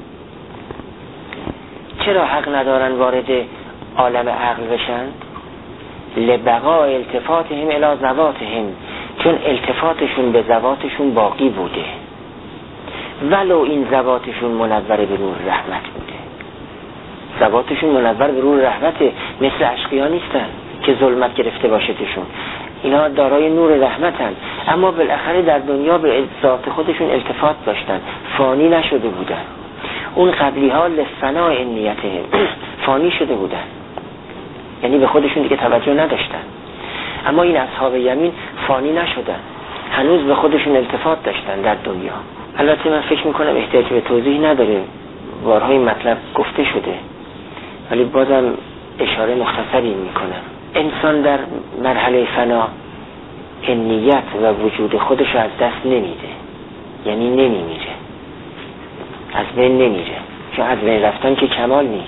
Speaker 1: چرا حق ندارن وارد عالم عقل بشن؟ لبقاء التفاتهم الی ذواتهم، چون التفاتشون به ذواتشون باقی بوده، ولو این ذواتشون منور به نور رحمت بوده. ذواتشون منور به نور رحمته، مثل اشقیا نیستن که ظلمت گرفته باشدشون، اینا دارای نور رحمتن، اما بالاخره در دنیا به ذات خودشون التفات داشتن، فانی نشده بودن. اون قبلی ها لفناء نیتهم، فانی شده بودن، یعنی به خودشون دیگه توجه نداشتن. اما این اصحاب یمین فانی نشدن، هنوز به خودشون التفات داشتن در دنیا. البته من فکر میکنم احتیاج به توضیح نداره، بارها این مطلب گفته شده، ولی بازم اشاره مختصری میکنم. انسان در مرحله فنا نیت و وجود خودش از دست نمیده، یعنی نمیمیره، از بین نمیره، چون از بین رفتن که کمال نیست،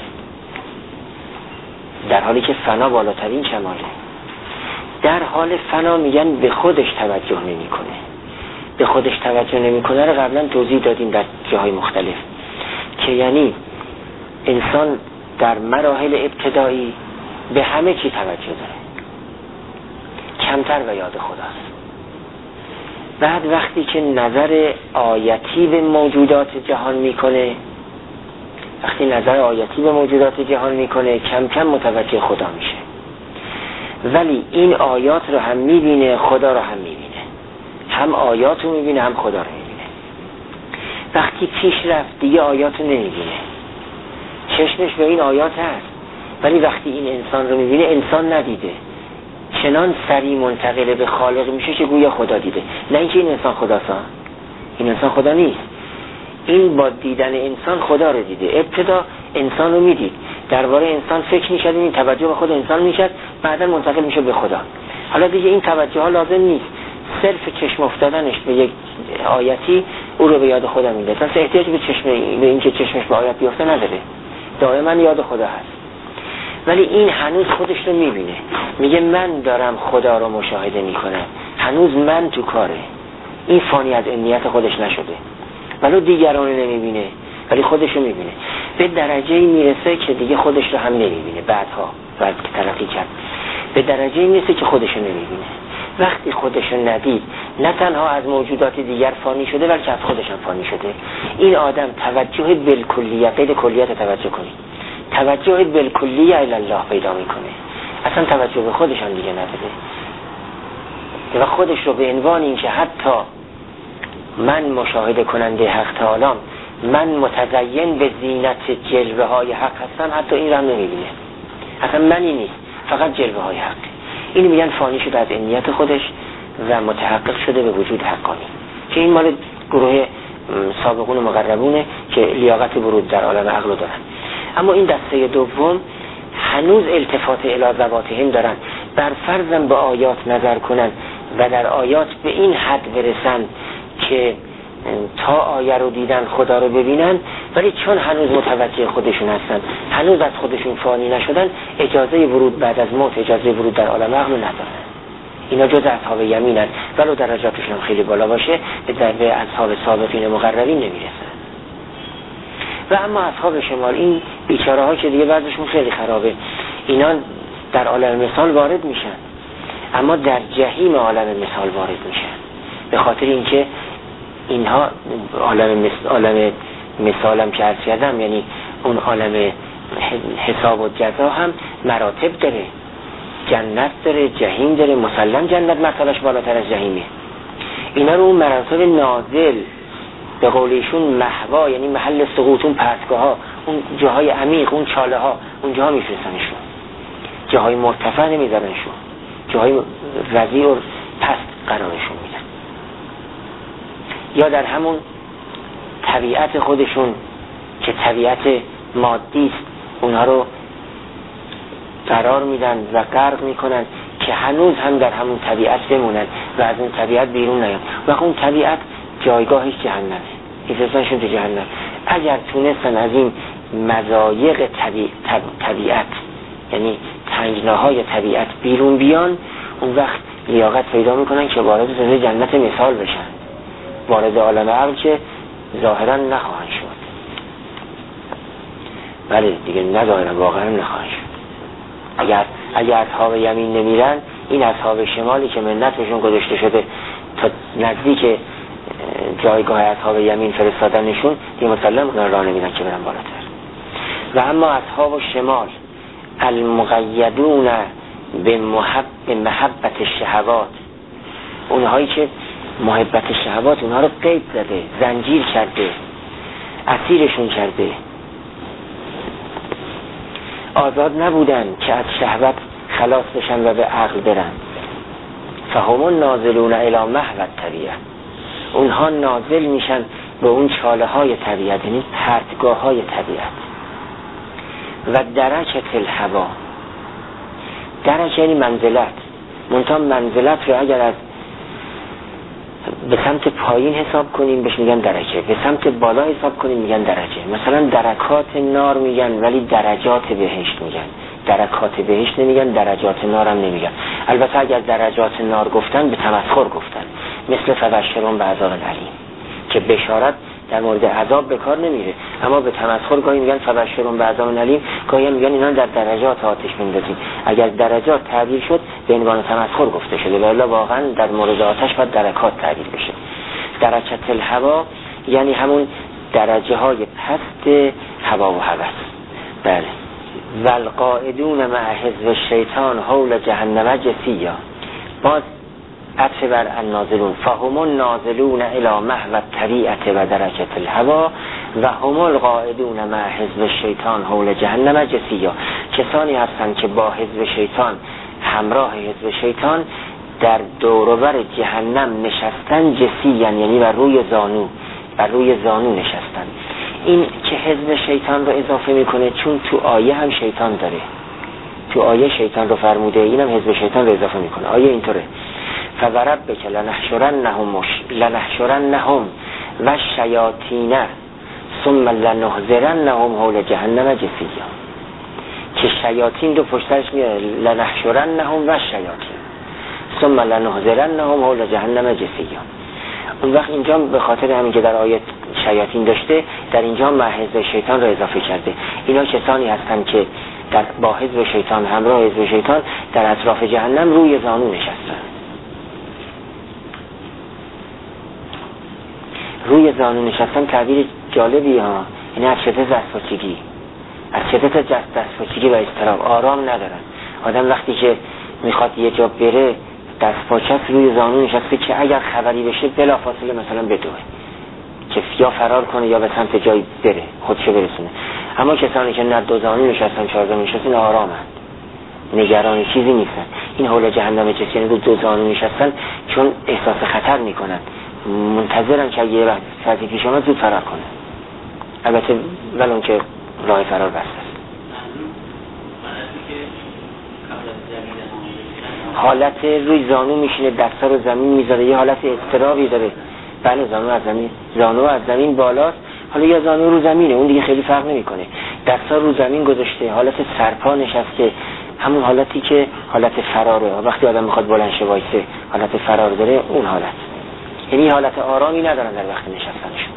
Speaker 1: در حالی که فنا بالاترین کماله. در حال فنا میگن به خودش توجه نمیکنه. به خودش توجه نمیکنه رو قبلا توضیح دادیم در جاهای مختلف، که یعنی انسان در مراحل ابتدایی به همه چی توجه داره، کمتر به یاد خداست. بعد وقتی که نظر آیتی به موجودات جهان میکنه، وقتی نظر آیتی به موجودات جهان میکنه کم کم متوجه خدا میشه، ولی این آیات رو هم میبینه، خدا رو هم میبینه، هم آیات رو میبینه هم خدا رو میبینه. وقتی پیش رفت دیگه آیات رو نمیبینه، چشمش به این آیات هست، ولی وقتی این انسان رو میبینه انسان ندیده، چنان سریع منتقل به خالق میشه که گویا خدا دیده. نه اینکه این انسان خداست، این انسان خدا نیست، این با دیدن انسان خدا رو دیده. ابتدا انسان رو میدید، درباره انسان فکر میشد، این توجه به خود انسان میشد، بعدا منتقل میشه به خدا. حالا دیگه این توجه ها لازم نیست، صرف چشم افتادنش به یک آیتی او رو به یاد خدا میده. پس احتیاج به اینکه چشمش به آیت بیفته نداره، دائما یاد خدا هست. ولی این هنوز خودش رو میبینه، میگه من دارم خدا رو مشاهده میکنم، هنوز من تو کاره. این فانی از امنیت خودش نشده، ولو دیگران رو نمیبینه ولی خودش رو میبینه. به درجه‌ای میرسه که دیگه خودش رو هم نمیبینه. بعدها بعد که ترقی کرد به درجه‌ای میرسه که خودش رو نمیبینه. وقتی خودش رو ندید، نه تنها از موجودات دیگر فانی شده بلکه از خودش هم فانی شده. این آدم توجه بالکلیه، غیر کلیت توجه کنید، توجه بالکلیه الی الله پیدا میکنه، اصلا توجه به خودش هم دیگه نداره و خودش رو به عنوان این که حتی من مشاهده کننده حق تعالی، من متزین به زینت جلوه های حق هستم، حتی این رو هم نمیبینه. اصلا منی نیست، فقط جلوه های حق. اینو میگن فانی شده از عینیت خودش و متحقق شده به وجود حقانی، که این مال گروه سابقون و مقربونه که لیاقت ورود در عالم عقل دارن. اما این دسته دوم هنوز التفات الی ذواتهم دارن، بر فرضم به آیات نظر کنن و در آیات به این حد برسن که تا آیه رو دیدن خدا رو ببینن، ولی چون هنوز متوجه خودشون هستن، هنوز از خودشون فانی نشدن، اجازه ورود بعد از موت، اجازه ورود در عالم عقل ندارن. اینا جز اصحاب یمینن، ولو درجاتشون هم خیلی بالا باشه به اصحاب سابقین مقربین نمیرسن. و اما اصحاب شمال، این بیچاره ها که دیگه بعضشون خیلی خرابه، اینا در عالم مثال وارد میشن، اما در جهیم عالم مثال وارد میشن، به خاطر اینکه اینها عالم مثالم که عرض کردم، یعنی اون عالم حساب و جزا هم مراتب داره، جنت داره، جهیم داره. مسلم جنت مرتبهش بالاتر از جهیمه. اینا رو اون مراتب نازل، به قولیشون محوا، یعنی محل سقوط، اون پرتگاه ها، اون جاهای عمیق، اون چاله ها، اون جاها میفرستنشون، جاهای مرتفع نمیذارنشون، جاهای وضیع و پست قرارشون میدن. یا در همون طبیعت خودشون که طبیعت مادی است، اونها رو قرار میدن و غرق میکنن که هنوز هم در همون طبیعت بمونن و از اون طبیعت بیرون نیان. و اون طبیعت جایگاهش جهنمه، میفرستنشون تو جهنم. اگر تونستن از این مضایق طبیعت، یعنی تنگناهای طبیعت بیرون بیان، اون وقت لیاقت پیدا میکنن که وارد جنت مثال بشن، وارد عالم عقل که ظاهرا نخواهند شد. بله دیگه، نه ظاهرا، واقعا نخواهند شد. اگر اصحاب یمین نمیرن، این اصحاب شمالی که منتشون گذاشته شده تا نزدیک جایگاه اصحاب یمین فرستادنشون، دیگه مسلم اونها راه نمیدن که برن بالاتر. و اما اصحاب شمال المقیدون به محبت الشهوات، اونهایی که محبت شهوات اونها رو قید زده، زنجیر کرده، اسیرشون کرده، آزاد نبودن که از شهوت خلاص بشن و به عقل برن. فهم نازلون الی محو الطبیعه، اونها نازل میشن به اون چاله های طبیعت، یعنی پرتگاه های طبیعت. و درکت الهوا، درک یعنی منزلت، منتها منزلت رو اگر از به سمت پایین حساب کنیم بهش میگن درجه، به سمت بالا حساب کنیم میگن درجه. مثلا درکات نار میگن ولی درجات بهشت میگن، درکات بهشت نمیگن، درجات نار هم نمیگن. البته اگر درجات نار گفتن به تمسخر گفتن، مثل فبشرهم بعذاب الیم که بشارت در مورد عذاب به کار نمیره، اما به تمسخر گاهی میگن فبشرهم بعذاب الیم، گاهی میگن اینا در درجات آتش میندازیم. اگر درجات تعبیر شد به عنوان تمسخر گفته شده، ولی واقعا در مورد آتش باید درکات تعبیر بشه. درجات الهوا یعنی همون درجه های پست هوا و هوس. بله. والقائدون مع حزب الشیطان حول جهنم جثیا، باز عطف بر النازلون، فهم النازلون الی محو الطبیعه و درجه الهوا و هم القائدون مع حزب الشیطان حول جهنم جثیا، کسانی هستند که با حزب شیطان، همراه حزب شیطان در دور و بر جهنم نشستن، جثیا یعنی بر روی زانو نشستن. این که حزب شیطان رو اضافه میکنه چون تو آیه هم شیطان داره، تو آیه شیطان رو فرموده، اینم حزب شیطان رو اضافه میکنه. آیه اینطوره: فوربک لنحشرنهم و شیاطین ثم لنحضرنهم حول جهنم جثیا، که شیاطین رو پشتش میاره، لنحشرنهم و شیاطین ثم لنحضرنهم حول جهنم جثیا. اون وقت اینجا به خاطر همین که در آیه شیاطین داشته در اینجا مع حزب شیطان را اضافه کرده. اینا کسانی هستند که با حزب شیطان همراه حزب شیطان در اطراف جهنم روی زانو نشستن. روی زانو نشستن تعبیر جالبی ها، یعنی از شدت دستپاچگی، از شدت دستپاچگی و اضطراب آرام ندارن. آدم وقتی که میخواد یه جا بره دستپاچه روی زانو نشسته که اگر خبری بشه بلافاصله مثلا بدوه که یا فرار کنه یا به سمت جایی بره خودشو برسونه. اما کسانی که نه دو زانو نشستن چهار زانو نشستن آرامند، نگران چیزی نیستن. این حول جهنم کسانی که دو زانو نشستن چون احساس خطر میکنن، منتظرن که یه وقت ساعتی پیش اومد زود فرار کنه. البته ولون که راه فرار بسته است. حالت روی زانو میشینه، دستا رو زمین میذاره، یه حالت اضطرابی داره. بله زانو از زمین بالاست، حالا یا زانو رو زمینه، اون دیگه خیلی فرق نمیکنه. دستا رو زمین گذاشته، حالت سرپا نشسته، همون حالتی که حالت فراره. وقتی آدم میخواد بلند شه وایسه حالت فرار داره، اون حالت. یعنی حالت آرامی ندارن در وقت نشستنشون.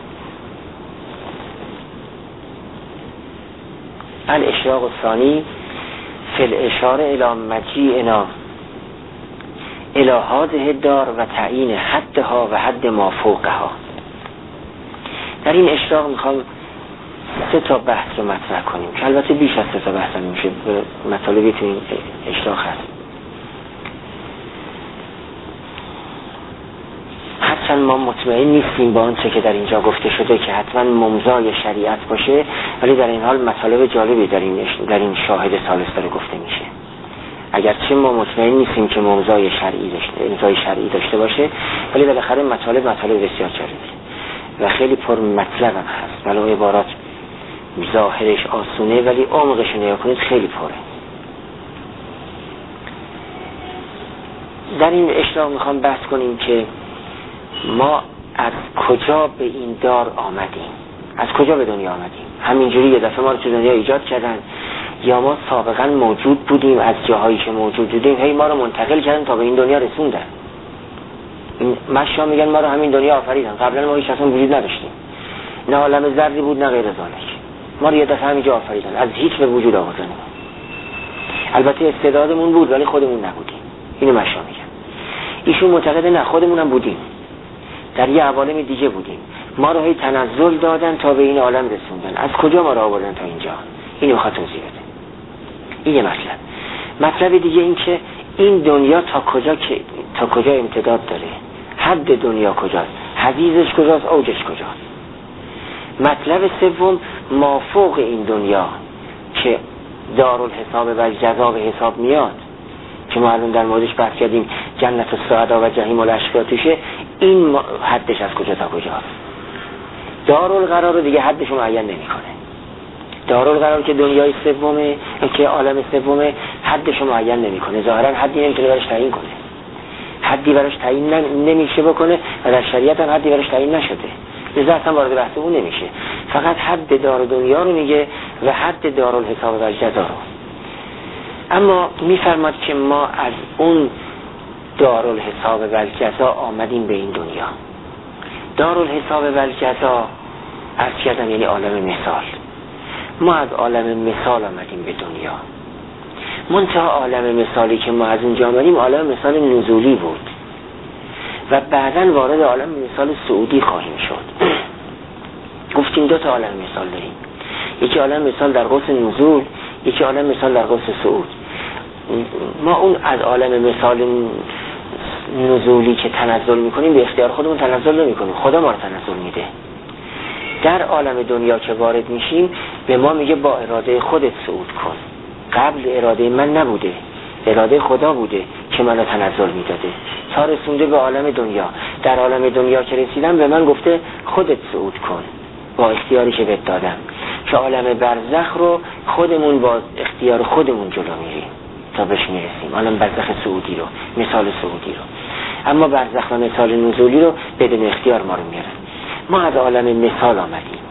Speaker 1: الاشراق الثانی فی الاشاره الی مجیئنا الی هذه الدار و تعیین حدها و حد ما فوقها. در این اشراق میخوام 3 تا بحث رو مطرح کنیم که البته بیش از 3 تا بحث هم میشه، مطالبی تو این اشراق هست. هرچند ما مطمئن نیستیم با آنچه که در اینجا گفته شده که حتما ممضای شریعت باشه، ولی در این حال مطالب جالبی در این شاهد ثالث داره گفته میشه. اگرچه ما مطمئن نیستیم که ممضای شرعی داشته باشه، ولی بالاخره مطالب بسیار جالبیه و خیلی پر مطلب هم هست. ولو عبارات ظاهرش آسونه ولی عمقش رو نگاه کنید خیلی پره. در این اشراق میخوام بحث کنیم که ما از کجا به این دار آمدیم، از کجا به دنیا آمدیم. همینجوری یه دفعه ما رو تو دنیا ایجاد کردن یا ما سابقا موجود بودیم، از جاهایی که موجود بودیم هی ما رو منتقل کردن تا به این دنیا رسوندن. این مشا میگن ما رو همین دنیا آفریدن، قبلا ما هیچ اصلا وجود نداشتیم، نه عالم ذری بود نه غیر ذالک. ما رو یه دفعه همینجا آفریدن، از هیچ به وجود آوردن. البته استعدادمون بود ولی خودمون نبودیم. اینو مشا میگن. ایشون معتقده نه، خودمون هم بودیم، در یه عوالم دیگه بودیم، ما رو هی تنزل دادن تا به این عالم رسوندن. از کجا ما رو آوردن تا اینجا؟ اینو میخواد توضیح بده. این یه مطلب دیگه این که این دنیا تا کجا امتداد داره، حد دنیا کجاست، حدیثش کجاست، اوجش کجاست. مطلب سوم مافوق این دنیا که دارالحساب و جزا به حساب میاد که ما الان در موردش بحث کردیم، جنت السعدا و جحیم الاشقیا توشه، این حدش از کجا تا کجاست. دارالقرار رو دیگه حدش معین نمیکنه. دارالقرار که دنیای سومه، که عالم سومه، حدش معین نمیکنه، ظاهرا حدی نمیتونه براش تعیین کنه، حدی براش تعیین نمیشه بکنه و در شریعت هم حدی براش تعیین نشده، لذا اصلا وارد بحث اون نمیشه. فقط حد دار دنیا رو میگه و حد دارالحساب و جزا رو. اما میفرماد که ما از اون دارالحساب و جزا آمدیم به این دنیا. دارالحساب و جزا عرض کردم یعنی عالم مثال. ما از عالم مثال آمدیم به دنیا. منتها عالم مثالی که ما از اونجا آمدیم عالم مثال نزولی بود و بعداً وارد عالم مثال صعودی خواهیم شد. گفتیم 2 تا عالم مثال داریم، یکی عالم مثال در قوس نزول، یکی عالم مثال در قوس صعود. ما اون از عالم مثال نزولی که تنزل میکنیم به اختیار خودمون تنزل نمیکنیم، خدا ما رو تنزل میده. در عالم دنیا که وارد میشیم به ما میگه با اراده خودت صعود کن. قبل اراده من نبوده، اراده خدا بوده که منو تنزل میداده تا رسونده به عالم دنیا. در عالم دنیا که رسیدم به من گفته خودت صعود کن با اختیاری که بهت دادم، که عالم برزخ رو خودمون با اختیار خودمون جلو میریم تا بهش میرسیم، عالم برزخ صعودی رو، مثال صعودی رو. اما برزخ و مثال نزولی رو بدون اختیار ما رو میارن. ما از عالم مثال آمدیم،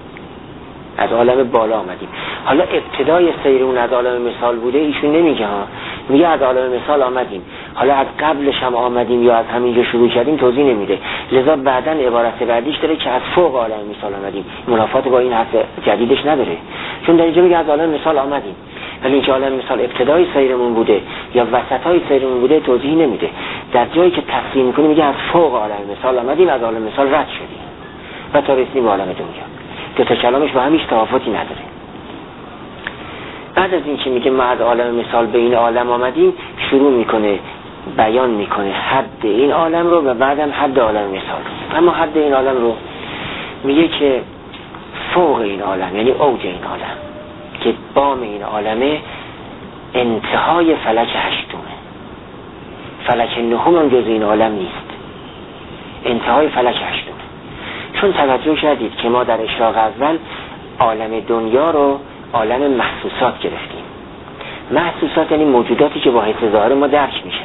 Speaker 1: از عالم بالا آمدیم. حالا ابتدای سیر اون از عالم مثال بوده ایشون نمیگه ها، میگه از عالم مثال آمدیم. حالا از قبلش هم آمدیم یا از همینجا شروع کردیم توضیح نمیده. لذا بعداً عبارت بعدیش داره که از فوق عالم مثال آمدیم، منافات با این حرف جدیدش نداره، چون در اینجا میگه از عالم مثال آمدیم، ولی اینکه عالم مثال ابتدای سیرمون بوده یا وسطای سیرمون بوده توضیح نمیده. در جایی که تقسیم میکنه میگه از فوق عالم مثال آمدیم، از عالم مثال رد شدیم و تا رسیدیم به عالم دنیا. دو تا کلامش با هم هیچ تفاوتی نداره. بعد از این که میگه ما از عالم مثال به این عالم آمدیم، شروع میکنه بیان میکنه حد این عالم رو و بعدم حد عالم مثال. اما حد این عالم رو میگه که فوق این عالم، یعنی اوج این عالم، که بام این عالمه انتهای فلک هشتمه. فلک نهم هم جز این عالم نیست، انتهای فلک هشتمه. چون توجه کردید که ما در اشراق اول عالم دنیا رو عالم محسوسات گرفتیم. محسوسات یعنی موجوداتی که با حس ظاهر ما درک میشن.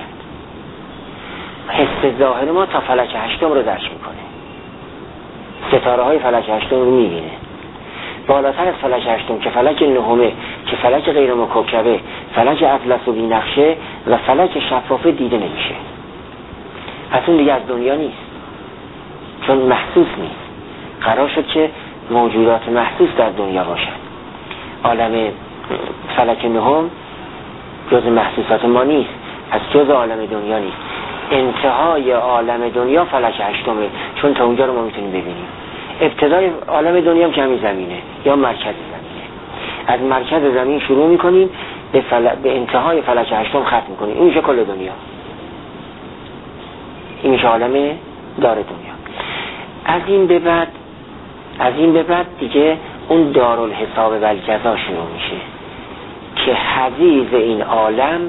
Speaker 1: حس ظاهر ما تا فلک هشتم رو درک میکنه، ستاره های فلک هشتم رو میبینه. بالاتر از فلک هشتم که فلک نهمه، که فلک غیر مکوکبه، فلک اطلس و بینقشه و فلک شفافه دیده نمیشه. پس اون دیگه از دنیا نیست، چون محسوس نیست. قرار شد که موجودات محسوس در دنیا باشن. عالم فلک نهم جز محسوسات ما نیست، از جز عالم دنیا نیست. انتهای عالم دنیا فلک هشتمه، چون تا اونجا رو ما میتونیم ببینیم. ابتدای عالم دنیا هم که همین زمینه یا مرکز زمینه. از مرکز زمین شروع میکنیم به انتهای فلک هشتم ختم میکنیم. این میشه کل دنیا، این میشه عالم دار دنیا. از این به بعد دیگه اون دارالحساب و الجزا شروع میشه که حضیض این عالم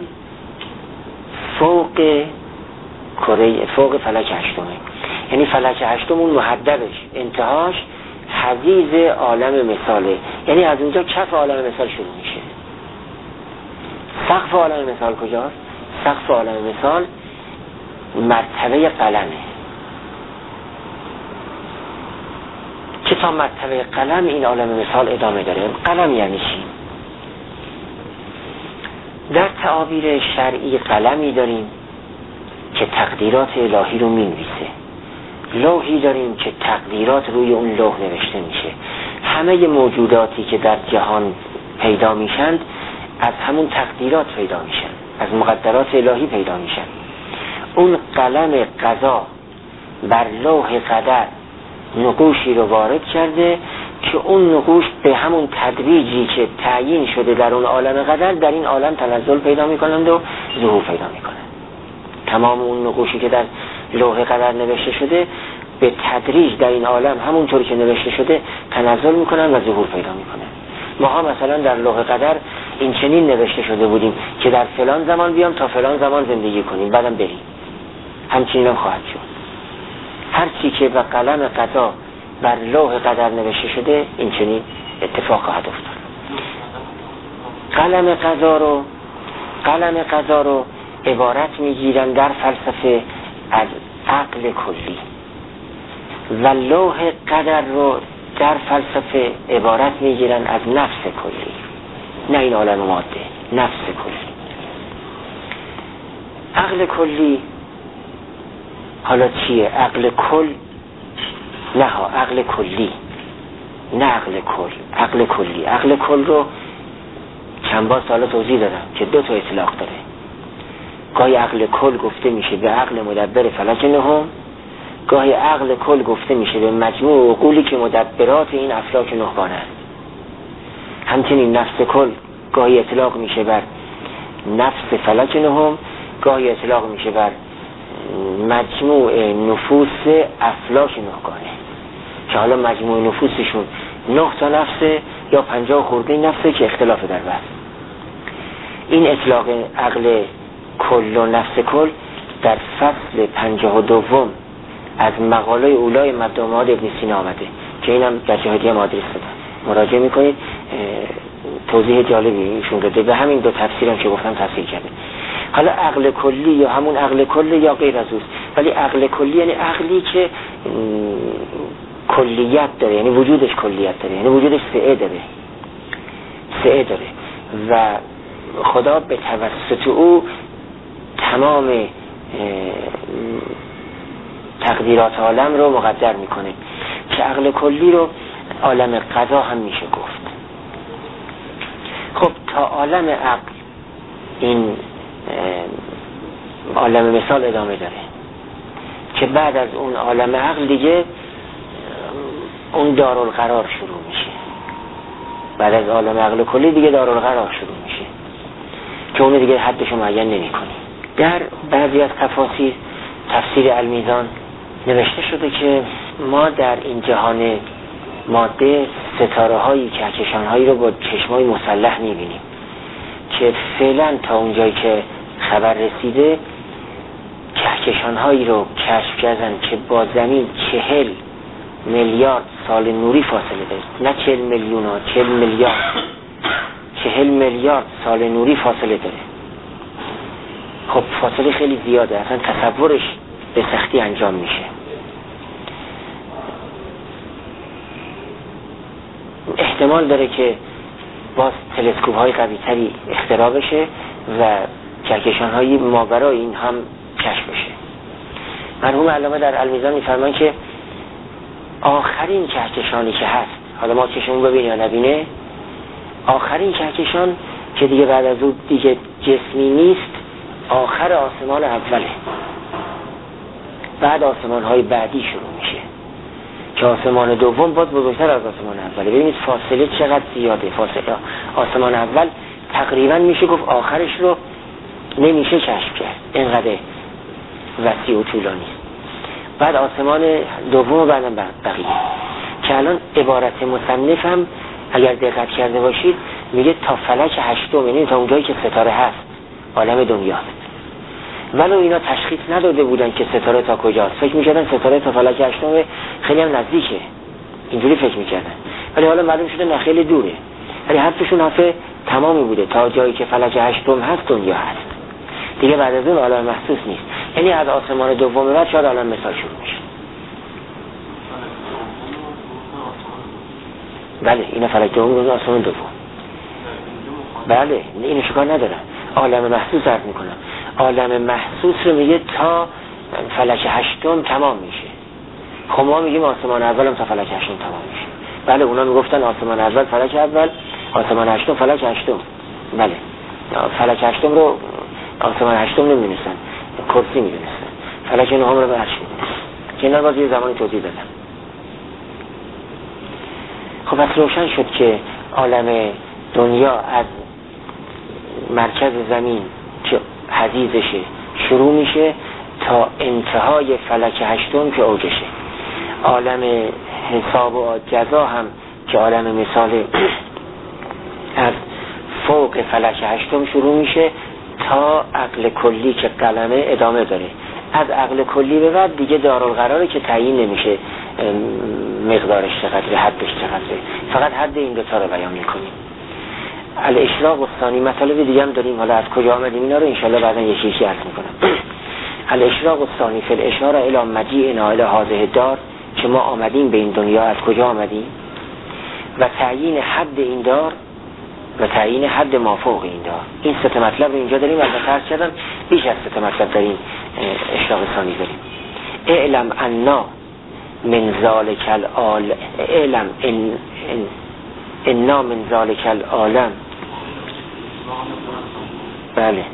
Speaker 1: فوق فلک هشتمه. یعنی فلک هشتم اون محدبش، انتهاش حضیض عالم مثاله، یعنی از اونجا کف عالم مثال شروع میشه. سقف عالم مثال کجاست؟ سقف عالم مثال مرتبه قلمه، که تا مرتبه قلم این عالم مثال ادامه داره. قلم یعنی چی؟ در تعابیر شرعی قلمی داریم که تقدیرات الهی رو می‌نویسه، لوحی داریم که تقدیرات روی اون لوح نوشته میشه. همه موجوداتی که در جهان پیدا میشن از همون تقدیرات پیدا میشن، از مقدرات الهی پیدا میشن. اون قلم قضا بر لوح قدر نقوشی رو وارد کرده که اون نقوش به همون تدریجی که تعیین شده در اون عالم قدر در این عالم تنزل پیدا میکنند و ظهور پیدا میکنند. تمام اون نقوشی که در لوح قدر نوشته شده به تدریج در این عالم همونطور که نوشته شده تنزل میکنن و ظهور پیدا میکنن. ما ها مثلا در لوح قدر این چنین نوشته شده بودیم که در فلان زمان بیام تا فلان زمان زندگی کنیم بعدم بریم، همچنین هم خواهد شد. هر چی که به قلم قضا بر لوح قدر نوشته شده این چنین اتفاق خواهد افتاد. قلم قضا رو عبارت میگیرن در فلسفه از عقل کلی و لوح قدر رو در فلسفه عبارت میگیرن از نفس کلی، نه این عالم ماده، نفس کلی. عقل کلی حالا چیه؟ عقل کل؟ نه ها، عقل کلی، نه عقل کل، عقل کلی. عقل کل رو چند بار سالا توضیح دادم که دو تا اطلاق داره. گاهی عقل کل گفته میشه به عقل مدبر فلک نهم، گاهی عقل کل گفته میشه به مجموع عقولی که مدبرات این افلاک نهبانه است. همچنین نفس کل گاهی اطلاق میشه بر نفس فلک نهم، گاهی اطلاق میشه بر مجموع نفوس افلاک نهگانه، که حالا مجموع نفوسشون 9 تا نفسه یا 50 خورده نفسه که اختلاف در بحث. این اطلاق عقل کل و نفس کل در فصل 52 از مقاله اولای مدامات ابن سینا آمده که اینم در جهادیه آدرس دادم، مراجعه میکنید. توضیح جالبی ایشون داده، به همین دو تفسیرم که گفتم تفسیر کرده. حالا عقل کلی یا همون عقل کلی یا غیر از اوست، ولی عقل کلی یعنی عقلی که کلیت داره، یعنی وجودش کلیت داره، یعنی وجودش سعه داره و خدا به توسط او تمام تقدیرات عالم رو مقدر میکنه، که عقل کلی رو عالم قضا هم میشه گفت. خب تا عالم عقل این عالم مثال ادامه داره، که بعد از اون عالم عقل دیگه اون دارالقرار شروع میشه. بعد از عالم عقل کلی دیگه دارالقرار شروع میشه که اون دیگه حدشو معین نمی کنی. در بعضی از تفاسیر تفسیر المیزان نوشته شده که ما در این جهان ماده ستاره هایی کهکشان هایی رو با چشمای مسلح میبینیم، که فعلا تا اونجایی که خبر رسیده کهکشان هایی رو کشف کردن که با زمین 40 میلیارد سال نوری فاصله داره. نه 40 میلیون ها، 40 میلیارد 40 میلیارد سال نوری فاصله داره. خب فاصله خیلی زیاده، اصلا تصورش به سختی انجام میشه. احتمال داره که باز تلسکوپ های قوی تری اختراع بشه و کهکشان های ماورای این هم کشف بشه. مرحوم علامه در المیزان میفرمان که آخرین کهکشانی که هست، حالا ما چشمون ببینه یا نبینه، آخرین کهکشان که دیگه بعد از اون دیگه جسمی نیست، آخر آسمان اوله. بعد آسمان های بعدی شروع میشه که آسمان دوم باز بزرگتر از آسمان اوله. ببینید فاصله چقدر زیاده. فاصله آسمان اول تقریبا میشه گفت آخرش رو نمیشه کشف کرد، اینقدر وسیع و طولانی. بعد آسمان دوم و بعدم بقیه، که الان عبارت مصنف هم اگر دقت کرده باشید میگه تا فلک هشتم، یعنی تا اونجایی که ستاره هست عالم دنیاست. ولو اینا تشخیص نداده بودن که ستاره تا کجاست، فکر میکردن ستاره تا فلک هشتم خیلی هم نزدیکه، اینجوری فکر میکردن. ولی حالا معلوم شده نه، خیلی دوره. ولی حرفشون حرف تمامی بوده، تا جایی که فلک هشتم هست دنیا هست، دیگه بعد از اون عالم محسوس نیست. یعنی از آسمان دوم بعد شاید عالم مثال شروع میشه. بله اینا فلک دوم و آسمان دوم. بله اینو شکار ندارم. عالم محسوس عرض میکنم، عالم محسوس رو میگه تا فلک هشتم تمام میشه. خب ما میگیم آسمان اول هم تا فلک هشتم تمام میشه. بله اونا میگفتن آسمان اول فلک اول، آسمان هشتم فلک هشتم. بله فلک هشتم رو آسمان هشتم نمیدونستن، کرسی میدونستن. فلک نهم رو به عرش میدونستن، که اینا باز یه زمانی توضیح دادم. خب پس روشن شد که عالم دنیا از مرکز زمین که حضیضشه شروع میشه تا انتهای فلک هشتم که اوجشه. عالم حساب و جزا هم که عالم مثال از فوق فلک هشتم شروع میشه تا عقل کلی که قلمه ادامه داره. از عقل کلی به بعد دیگه دارالقراره که تعیین نمیشه مقدارش چقدره، حدش چقدره، فقط حد این دوتا رو بیان میکنیم. الاشراق الثانی مطالب دیگه هم داریم، حالا از کجا آمدیم اینا رو انشالله بعدا یکی عرض میکنم. الاشراق الثانی فی الاشاره الی مجیئنا الی هذه الدار، که ما آمدیم به این دنیا از کجا آمدیم، و تعیین حد این دار و تعیین حد مافوق این دار. این سه مطلب رو اینجا داریم. البته عرض کردم بیش از سه مطلب داریم اشراق ثانی داریم. اعلم انا من ذالک العالم، اعلم انا من ذالک العالم. بله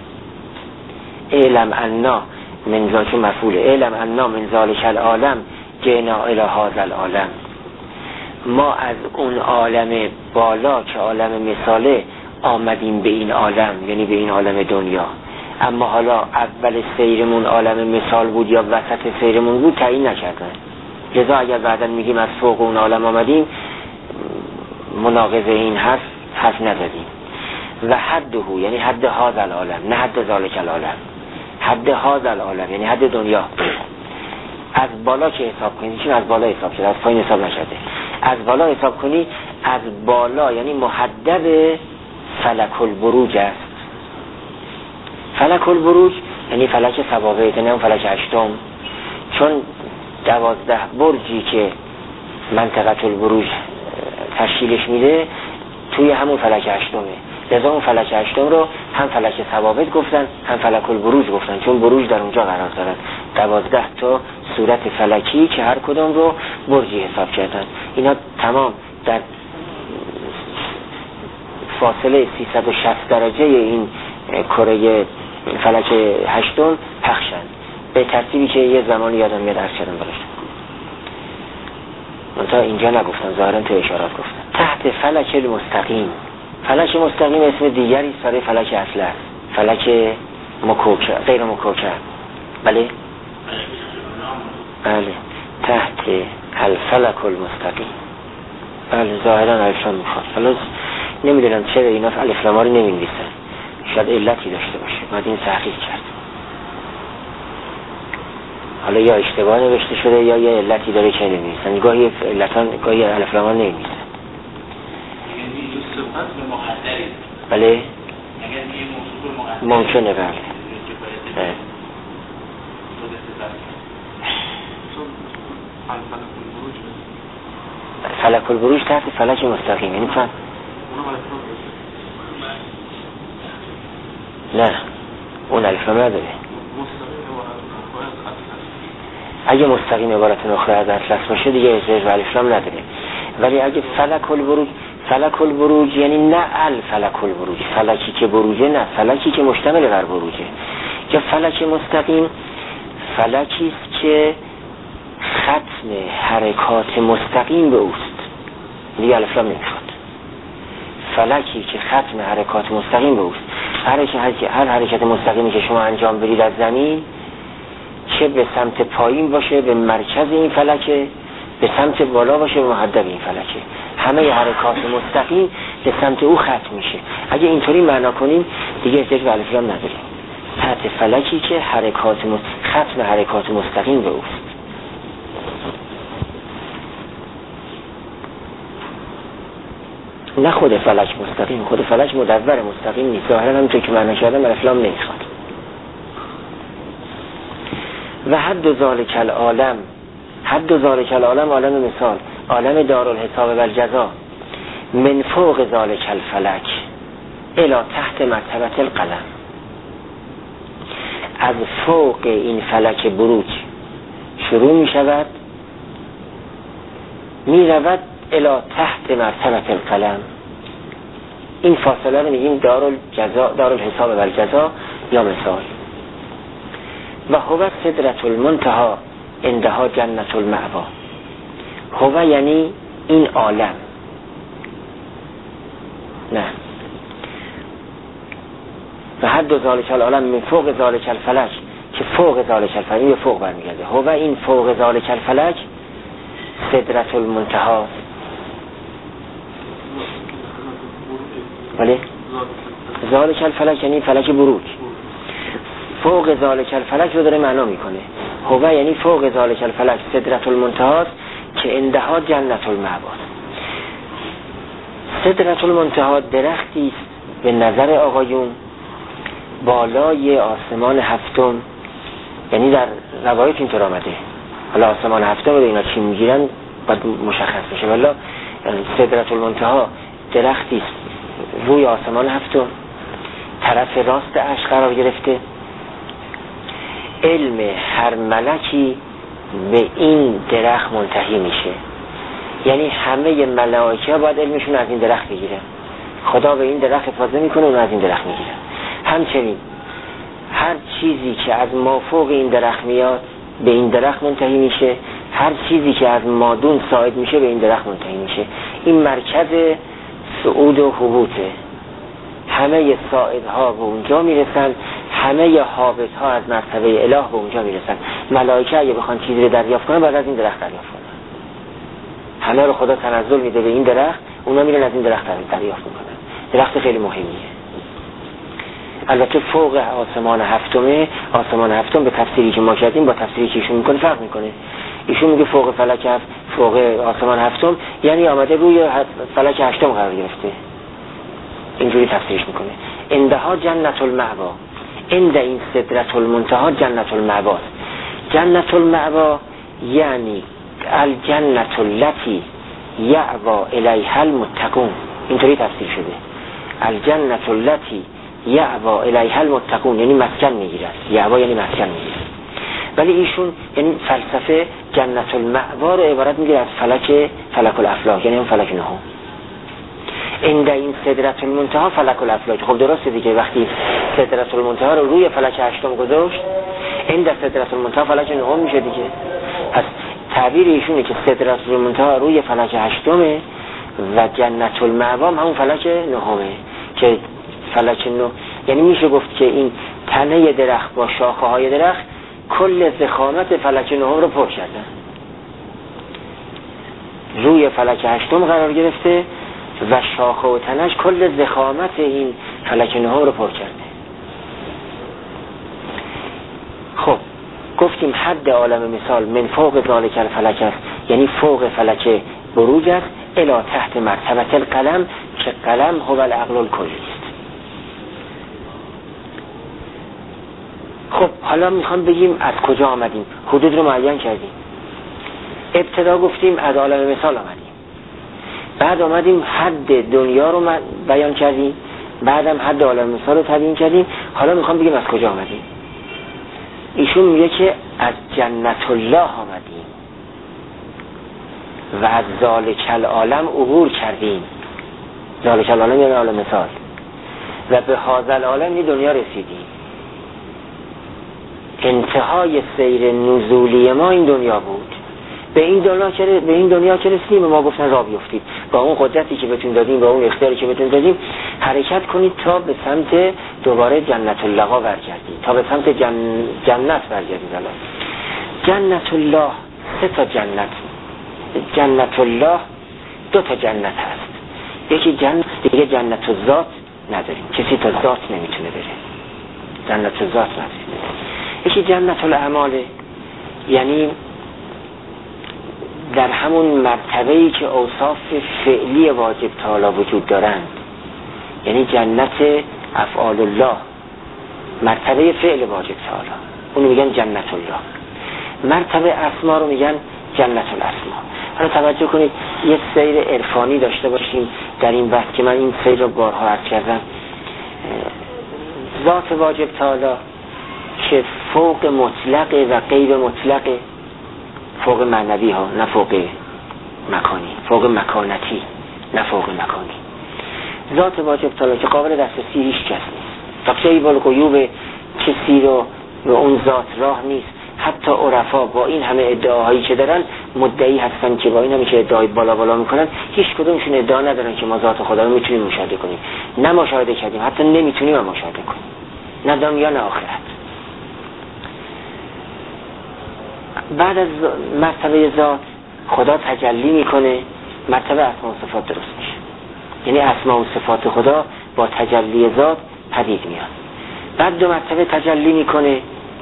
Speaker 1: اعلم انا من ذالک مفعول، اعلم انا من ذالک العالم جئنا الی هذا العالم. ما از اون عالم بالا که عالم مثاله آمدیم به این عالم، یعنی به این عالم دنیا. اما حالا اول سیرمون عالم مثال بود یا وسط سیرمون بود تعیین نکردن. لذا اگر بعداً میگیم از فوق اون عالم آمدیم، مناقضه این حرف ندادیم. و حده یعنی حد هذا العالم، نه حد ذالک العالم. حد هذا العالم یعنی حد دنیا. از بالا که حساب کنی، چون از بالا حساب شده، از پایین حساب نشده. از بالا حساب کنی، از بالا یعنی محدد فلک البروج است. فلک البروج یعنی فلک ثوابت، نه فلک هشتم، چون 12 برجی که منطقه البروج تشکیلش میده توی همون فلک هشتمه. لذا اون فلک هشتم رو هم فلک ثوابت گفتن هم فلک البروج گفتن، چون بروج در اونجا قرار دارن. 12 تا صورت فلکی که هر کدوم رو برجی حساب کردن. اینا تمام در فاصله 360 درجه این کره فلک هشتم پخشن، به ترتیبی که یه زمانی یادم میاد عرض کردم براش. منتها اینجا نگفتن، ظاهرا تو اشارات گفتن. تحت فلک المستقیم. فلک مستقیم اسم دیگری برای فلک اصل است، فلک مکوکب، غیر مکوکب. بله بله، تحت الفلک المستقیم. بله ظاهرا الفلام میخواد. حالا نمیدونم چرا اینا الفلام ها رو نمی‌نویسن، شاید علتی داشته باشه، باید این تحقیق کرد. حالا یا اشتباه نوشته شده یا یه علتی داره که نمی‌نویسن. گاهی علتان گاهی الفلام ها نمی‌نویسن. بله ممکنه. بله فلک البروج تحت فلک مستقیم، یعنی فهم نه اون الفلام نداره. اگه مستقیم عبارت نخره از اطلس باشه دیگه احتیاج به الفلام نداره. ولی اگه فلک البروج یعنی نه الفلک البروج، فلکی که بروجه، نه فلکی که مشتمل بر بروجه. یا فلک مستقیم فلکی است که ختم حرکات مستقیم به اوست، دیگه الفلام نمیخواد. فلکی که ختم حرکات مستقیم به اوست. هر حرکت مستقیمی که شما انجام بدید از زمین، چه به سمت پایین باشه به مرکز این فلکه، به سمت بالا باشه به محدب این فلکه، همه حرکات مستقیم به سمت او ختم میشه. اگه اینطوری معنا کنیم دیگه احتیاج به الفلام نداریم. تحت فلکی که ختم حرکات مستقیم به اوست. نه خود فلک مستقیم، خود فلک مدور مستقیم نیست. ظاهرا همونطور که معنا کردم الفلام نمیخواد. و حد ذالک العالم، حد ذالک العالم عالم مثال، عالم دارالحساب و الجزا، من فوق ذالک الفلک الی تحت مرتبه القلم. از فوق این فلک بروج شروع می شود، می رود الی تحت مرتبه القلم. این فاصله رو میگیم دارالحساب و الجزا یا مثال. و هو سدرة المنتهى عندها جنة المأوا. هو یعنی این عالم، نه و حد ذالک العالم من فوق ذالک الفلک، که فوق ذالک الفلک، این فوق برمیگرده. هو این فوق ذالک الفلک سدرة المنتهى. ولی ذالک الفلک یعنی فلک بروج. فوق ذالک الفلک رو داره معنا میکنه. هو یعنی فوق ذالک الفلک سدرة المنتهى که عندها جنة المأوا. سدرة المنتهى درختی است به نظر آقایون بالای آسمان هفتم، یعنی در روایت اینطور آمده. حالا آسمان هفتم رو اینا چی میگیرن باید مشخص بشه. والا سدرة المنتهى درختی است روی آسمان هفتم، طرف راست عرش قرار گرفته. علم هر ملکی به این درخت منتهی میشه، یعنی همه ملائکه باید علمشون از این درخت بگیرن. خدا به این درخت حفاظت میکنه، اون از این درخت میگیرن. همچنین هر چیزی که از مافوق این درخت میاد به این درخت منتهی میشه، هر چیزی که از مادون صاعد میشه به این درخت منتهی میشه. این مرکز صعود و هبوطه. همه صاعدها به اونجا میرسن، همه هابطها از مرتبه اله به اونجا میرسن. ملائکه اگه بخوان چیزی رو دریافت کنن بعد از این درخت دریافت کنن. همه رو خدا تنزل میده به این درخت، اونا میرن از این درخت دریافت میکنن. درخت خیلی مهمیه. البته فوق آسمان هفتمه، آسمان هفتم به تفسیری که ما کردیم با تفسیری که ایشون میکنه فرق میکنه. ایشون میگه فوق فلک فوق آسمان هفتم یعنی آمده روی فلک هشتم قرار گرفته، اینجوری تفسیرش میکنه. عندها جنة المأوا، عند این سدرة المنتهى جنة المأوا. جنة المأوا یعنی الجنة التي یأوی الیها المتقون، اینطوری تفسیر شده. الجنة التي یعوا الیها المتقون، یعنی مسکن میگیرد. یعوا یعنی مسکن میگیرد. ولی ایشون یعنی فلسفه جنت المأوا رو عبارت میگیره از فلک الافلاک، یعنی اون فلک نهم. عند این سدرة المنتهی فلک الافلاک. خب درسته دیگه، وقتی سدرة المنتهی رو روی فلک هشتم گذاشت، عند سدرة المنتهی فلک نهم میشه دیگه. پس تعبیر ایشونه که سدرة المنتهی روی فلک هشتمه و جنت المأوا همون فلک نهمه که فلک نه، یعنی میشه گفت که این تنه درخت با شاخه های درخت کل ضخامت فلک نهم رو پر کردن، روی فلک هشتم قرار گرفته و شاخه و تنش کل ضخامت این فلک نهم رو پر کرده. خب گفتیم حد عالم مثال من فوق ذالک الفلک است، یعنی فوق فلک بروج است، الی تحت مرتبه القلم که قلم هو العقل الکلی است. خب حالا میخوام بگیم از کجا آمدیم. حدود رو معین کردیم. ابتدا گفتیم از عالم مثال آمدیم، بعد آمدیم حد دنیا رو بیان کردیم، بعدم حد عالم مثال رو تبیین کردیم. حالا میخوام بگیم از کجا آمدیم. ایشون میگه که از جنت الله آمدیم و از ذالک العالم عبور کردیم. ذالک العالم یعنی عالم مثال، و به هذا العالم یه دنیا رسیدیم. انتهای سیر نزولی ما این دنیا بود. به این دنیا که رسیدیم ما گفتن راه بیفتید، با اون قدرتی که بهتون دادیم، با اون اختیاری که بهتون دادیم حرکت کنید تا به سمت دوباره جنت الله برگردید، تا به سمت جنت برگردید. جنت الله 3 تا جنت، جنت الله 2 تا جنت هست. یکی جنت، دیگه جنت الذات نداریم، کسی تا ذات نمیتونه بره، جنت الذات نداریم. یکی جنت الاعماله، یعنی در همون مرتبه‌ای که اوصاف فعلی واجب تعالی وجود دارند، یعنی جنت افعال الله، مرتبه فعل واجب تعالی، اونو میگن جنت الله. مرتبه اسما رو میگن جنت الاسما. حالا توجه کنید یه سیر عرفانی داشته باشیم در این بحث که من این سیر رو بارها عرض کردم. ذات واجب تعالی که فوق مطلقه و غیر مطلقه، فوق معنوی ها نه فوق مکانی، فوق مکانتی نه فوق مکانی. ذات واجب تعالی که قابل دسترسی هیچ کس نیست، تقشی بالغیوب، کسی رو به اون ذات راه نیست. حتی عرفا با این همه ادعاهایی که دارن مدعی هستن که با این همه که ادعای بالا میکنن هیچ کدومشون ادعا ندارن که ما ذات خدا رو میتونیم مشاهده کنیم. نه مشاهده کردیم، حتی نمیتونیم مشاهده کنیم، نه دنیا نه آخرت. بعد از مرتبه ذات خدا تجلی میکنه، مرتبه اسما و صفات درست میشه، یعنی اسما و صفات خدا با تجلی ذات پدید میاد. بعد 2 مرتبه تجلی میکنه،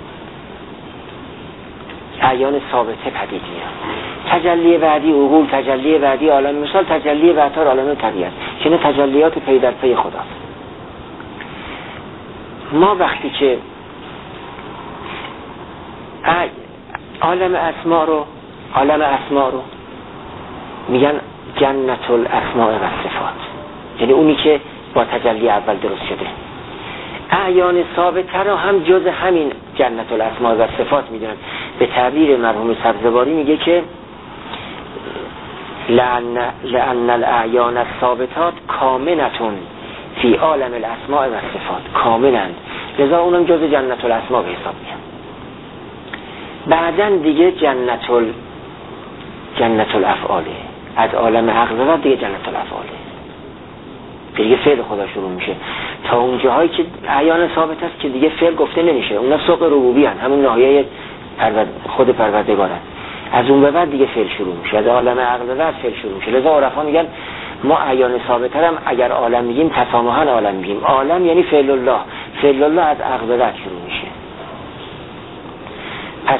Speaker 1: اعیان ثابته پدید میاد. تجلی بعدی عقول، تجلی بعدی عالم مثال، تجلی بعدتر عالم طبیعت، که تجلیات پی در پی خداست. ما وقتی که عالم اسما رو میگن جنت الاسماء و صفات، یعنی اونی که با تجلی اول درست شده. اعیان ثابته رو هم جز همین جنت الاسماء و صفات میدونن. به تعبیر مرحوم سبزواری میگه که لأن الاعیان الثابتات کامنتون فی عالم الاسماء و صفات، کامنند، لذا اونم جز جنت الاسماء به حساب میاد. بعدن دیگه جنت الافعاله، از عالم عقل و دیگه جنت الافعاله، دیگه فعل خدا شروع میشه تا اون جاهایی که اعیان ثابت است که دیگه فعل گفته نمیشه، اونا سوق ربوبی هستند، همون ناحیه خود پروردگارن. از اون به بعد دیگه فعل شروع میشه، از عالم عقل و بعد فعل شروع میشه. لذا عرفا میگن ما اعیان ثابت هم اگر عالم میگیم تسامحاً عالم میگیم. عالم یعنی فعل الله، فعل الله از عقل و بعد شروع میشه. پس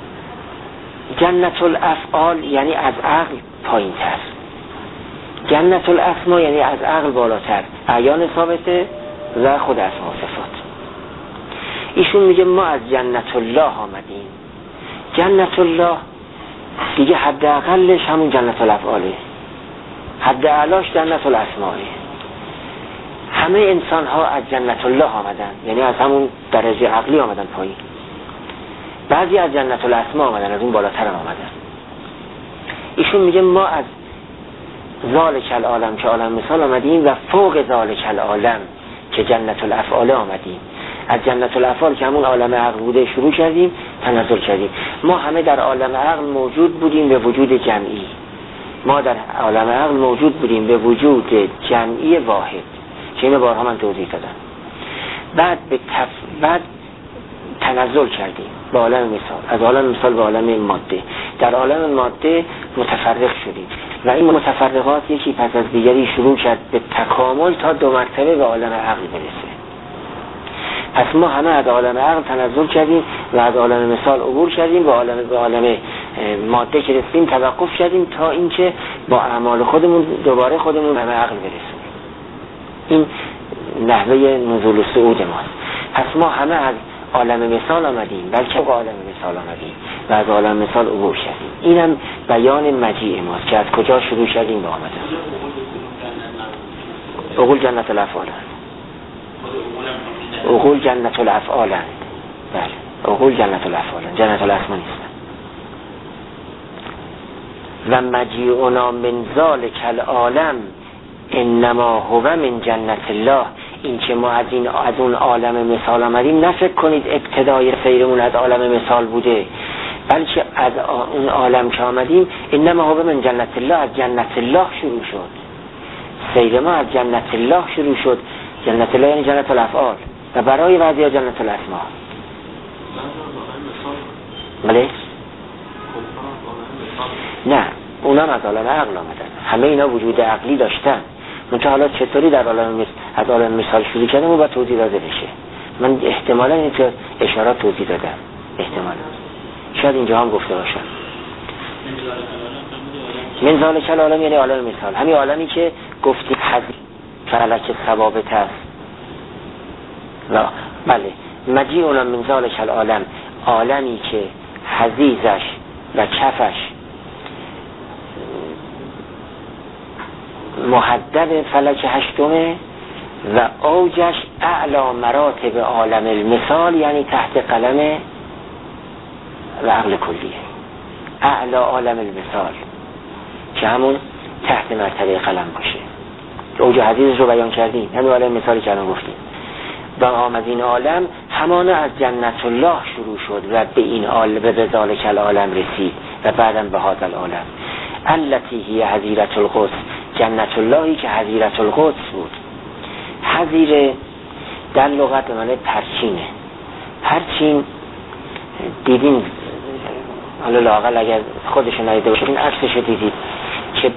Speaker 1: جنت الافعال یعنی از عقل پایین تر، جنت الاسما یعنی از عقل بالاتر، اعیان ثابته و خود اسما و صفات. ایشون میگه ما از جنت الله آمدیم. جنت الله دیگه حد اقلش همون جنت الافعاله، حد اعلاش جنت الاسماءه. همه انسان ها از جنت الله آمدن، یعنی از همون درجه عقلی آمدن پایین. بعضی از جنت الاسما آمدن، از اون بالاتر آمدن. ایشون میگه ما از ذالک العالم که عالم مثال آمدیم و فوق ذالک العالم که جنت الافعال آمدیم. از جنت الافعال که همون عالم عقل بوده شروع کردیم، تنزل کردیم. ما همه در عالم عقل موجود بودیم به وجود جمعی. ما در عالم عقل موجود بودیم به وجود جمعی واحد که اینو بارها من توضیح دادم. بعد تنزل کردیم به عالم مثال، از عالم مثال به عالم ماده. در عالم ماده متفرق شدیم و این متفرقات یکی پس از دیگری شروع کرد به تکامل تا 2 مرتبه به عالم عقل برسه. پس ما همه از عالم عقل تنزل کردیم و از عالم مثال عبور کردیم به عالم ماده که رسیدیم توقف کردیم تا اینکه با اعمال خودمون دوباره خودمون به عقل برسیم. این نحوه نزول و صعود ماست. پس ما همه از عالم مثال آمدیم، بلکه عالم مثال آمدیم و از عالم مثال عبور کردیم. اینم بیان مجیء ماست که از کجا شروع کردیم به آمدن. عقول جنت الافعال، عقول جنت الافعال، بله عقول جنت الافعال، جنت الاسما نیستن. و مجیعنا من ذالک العالم انما هو من جنت الله. این که ما از اون عالم مثال آمدیم، نفکر کنید ابتدای سیرمون از عالم مثال بوده، بلکه از اون عالم که آمدیم انما هو من جنت الله، از جنت الله شروع شد. سیر ما از جنت الله شروع شد. جنت الله یعنی جنت الافعال و برای بعضی جنت الاسما. بله؟ نه، اونا از عالم عقل آمدن. همه اینا وجود عقلی داشتن. منتها حالا چطوری در از عالم مثال شروع کردم و باید توضیح داده بشه. من احتمالا این که اشارات توضیح دادم، احتمالا شاید اینجا هم گفته باشم. من ذالک العالم یعنی عالم مثال، همین عالمی که گفتی حدیث فلک ثوابت است. بله، مجیعنا من ذالک العالم، عالمی که حضیضش و کفش محدد فلک هشتمه و اوجش اعلی مراتب عالم المثال، یعنی تحت قلم و عقل کلیه. اعلی عالم المثال که همون تحت مرتبه قلم باشه. اوج حدیث رو بیان کردیم، همین عالم مثالی که الان گفتیم. و آمد این عالم همانه از جنت الله شروع شد و به این عالم به ذالک العالم رسید و بعدم به هذا العالم التی هی حضیرت القدس. جنت اللهی که حضیرت القدس بود. حضیره در لغت به معنی پرچینه. پرچین دیدین، حالا لااقل اگر خودشون ندیده باشین عکسش دیدید که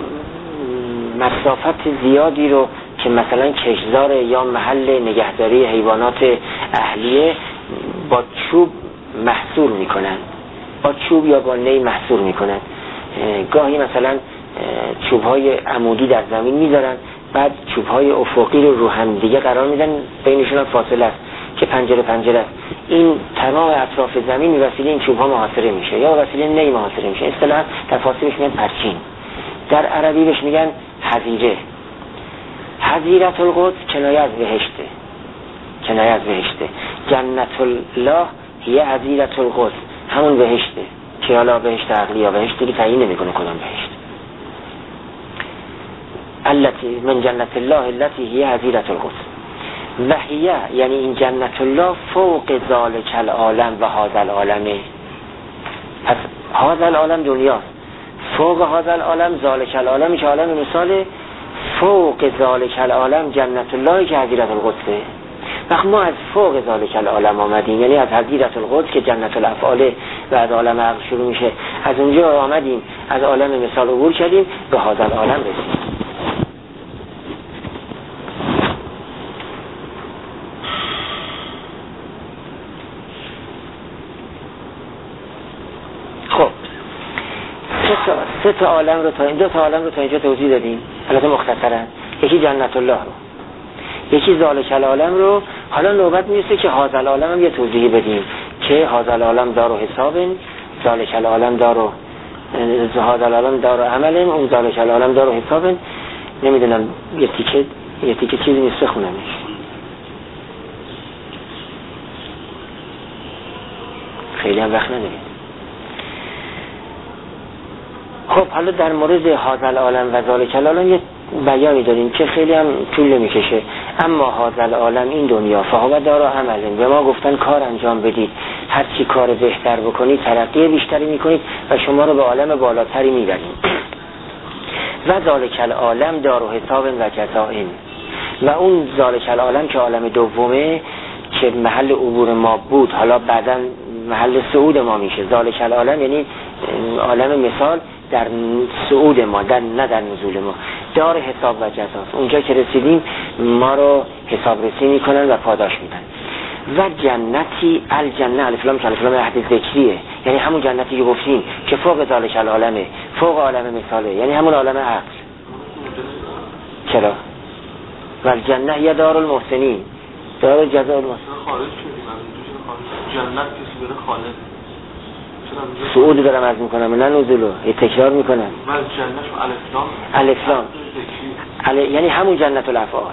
Speaker 1: مسافت زیادی رو که مثلا کشتزار یا محل نگهداری حیوانات اهلیه با چوب محصور میکنن، با چوب یا با نی محصور میکنن. گاهی مثلا چوب‌های عمودی در زمین میذارن، بعد چوب‌های افقی رو هم دیگه قرار میدن، بینشون فاصله است که پنجره است. این تمام اطراف زمین به وسیله این چوب‌ها محاصره میشه یا به وسیله نی محاصره میشه. اصطلاحاً در فارسی بهش میگن پرچین، در عربی بهش میگن حظیره. حظیرت القدس کنایه از بهشته، کنایه از بهشته. جنت الله هی حظیرت القدس، همون بهشته که حالا بهشت عقلی یا بهشتی که تعیین نمیکنه کدام بهشت. التی من جنت الله التی هی حظیرت القدس و هی یعنی این جنت الله فوق ذالک العالم و هذا العالم. پس هذا العالم دنیاست، فوق هذا العالم ذالک العالم که عالم مثال، فوق ذالک العالم جنت الله که حضیرت القدسه. وقت ما از فوق ذالک العالم آمدیم، یعنی از حضیرت القدس که جنت الافعال و از عالم عقل شروع میشه، از اونجا آمدیم، از عالم مثال عبور کردیم، به هذا العالم رسیدیم. خب سه تا عالم رو تا این دو تا عالم رو تا اینجا توضیح دادیم، البته مختصرا. یکی جنت الله رو، یکی ذالک العالم رو. حالا نوبت میرسه که هذا العالم هم یه توضیح بدیم که هذا العالم دار و حساب، ذالک العالم دار و هذا العالم دار و عمل، اون ذالک العالم دار و حساب. نمیدونم یه تیکه یه تیکه چیزی نیست بخونمش. خیلی هم وقت نداریم. خب حالا در مورد هذا العالم و ذالک العالم یه بیانی داریم که خیلی هم طول نمیکشه. اما هذا العالم این دنیا فهو دار عمل، به ما گفتن کار انجام بدید، هر چی کار بهتر بکنید ترقی بیشتری میکنید و شما رو به عالم بالاتری میبرید. و ذالک العالم دار حساب و جزاء، و اون ذالک العالم که عالم دومه که محل عبور ما بود حالا بعداً محل صعود ما میشه. ذالک العالم یعنی عالم مثال در صعود ما، نه در نزول ما. دار حساب و جزاست، اونجا که رسیدیم ما رو حساب رسی میکنن و پاداش میدن. و جنتی الجنه الف لام که الف لام عهد ذکریه، یعنی همون جنتی که گفتیم که فوق ذالک العالمه، فوق عالم مثاله، یعنی همون عالم عقل. چرا؟ و الجنه یا دار المحسنین، دار جزاء المحسنین.
Speaker 2: خارج شدیم از جنت کسی بره خالد.
Speaker 1: صعود دارم عرض میکنم نه نزولو، یه تکرار میکنم.
Speaker 2: من جنت و
Speaker 1: الاسلام یعنی همون جنت الافعال،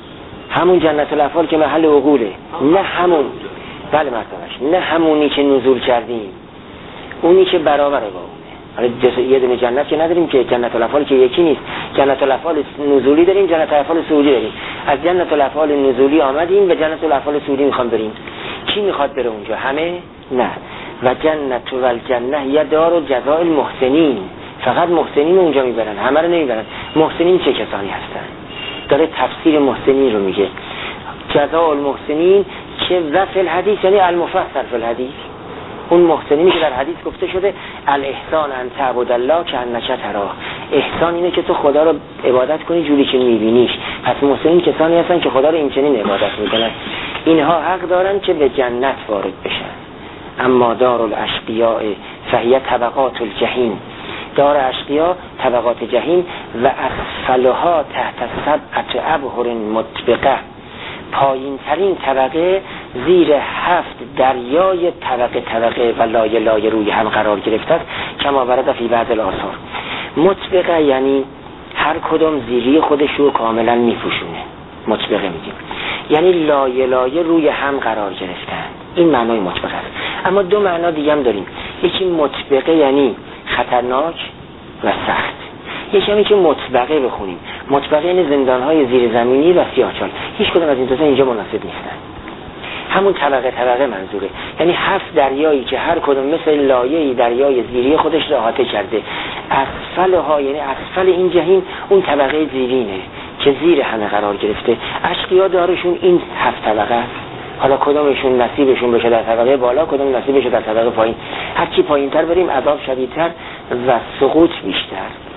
Speaker 1: همون جنت الافعال که محل عقوله، نه همون بله مرتبهش، نه همونی که نزول کردیم، اونی که برابره با اونه. حالا یه دونه جنت که نداریم که جنت الافعال که یکی نیست، جنت الافعال نزولی داریم، جنت الافعال صعودی داریم. از جنت الافعال نزولی آمدیم به جنت الافعال صعودی میخوام بریم. کی میخواد بره اونجا؟ همه؟ نه. و جنت و الجنه یا دار جزاء المحسنین، فقط محسنین اونجا میبرن، همه رو نمیبرن. محسنین چه کسانی هستن؟ داره تفسیر محسنین رو میگه. جزاء المحسنین که وفی الحدیث یعنی المفسر فی الحدیث، اون محسنینی که در حدیث گفته شده الاحسان ان تعبد الله کانک تراه، احسان اینه که تو خدا رو عبادت کنی جوری که میبینیش. پس محسنین کسانی هستن که خدا رو این چنین عبادت میکنن. اینها حق دارن که به جنت وارد بشن. اما دار الاشقیاء فهی طبقات الجحیم، دار اشقیا طبقات جهیم و اسفلها تحت سبعة ابحر مطبقه، پایین ترین طبقه زیر 7 دریای طبقه و لایه روی هم قرار گرفته است. کما ورد فی بعض الاثار. مطبقه یعنی هر کدوم زیری خودش رو کاملا میپوشونه، مطبقه میگیم، یعنی لایه روی هم قرار گرفتن. این معنای مطبقه است. اما دو معنا دیگه هم داریم. یکی مطبقه یعنی خطرناک و سخت، یکی همی که مطبقه بخونیم. مطبقه یعنی زندانهای زیر زمینی و سیاهچال. هیچ کدوم از این دو تا اینجا مناسب نیستن. همون طبقه منظوره، یعنی 7 دریایی که هر کدوم مثل لایه‌ای دریای زیری خودش را احاطه کرده. اسفلها یعنی اسفل این جهیم اون طبقه زیرینه که زیر همه قرار گرفته. اشقیا دارشون این 7 طبقه است. حالا کدومشون نصیبشون بشه در طبقه بالا، کدوم نصیبشه در طبقه پایین. هر چی پایین‌تر بریم عذاب شدیدتر و سقوط بیشتر.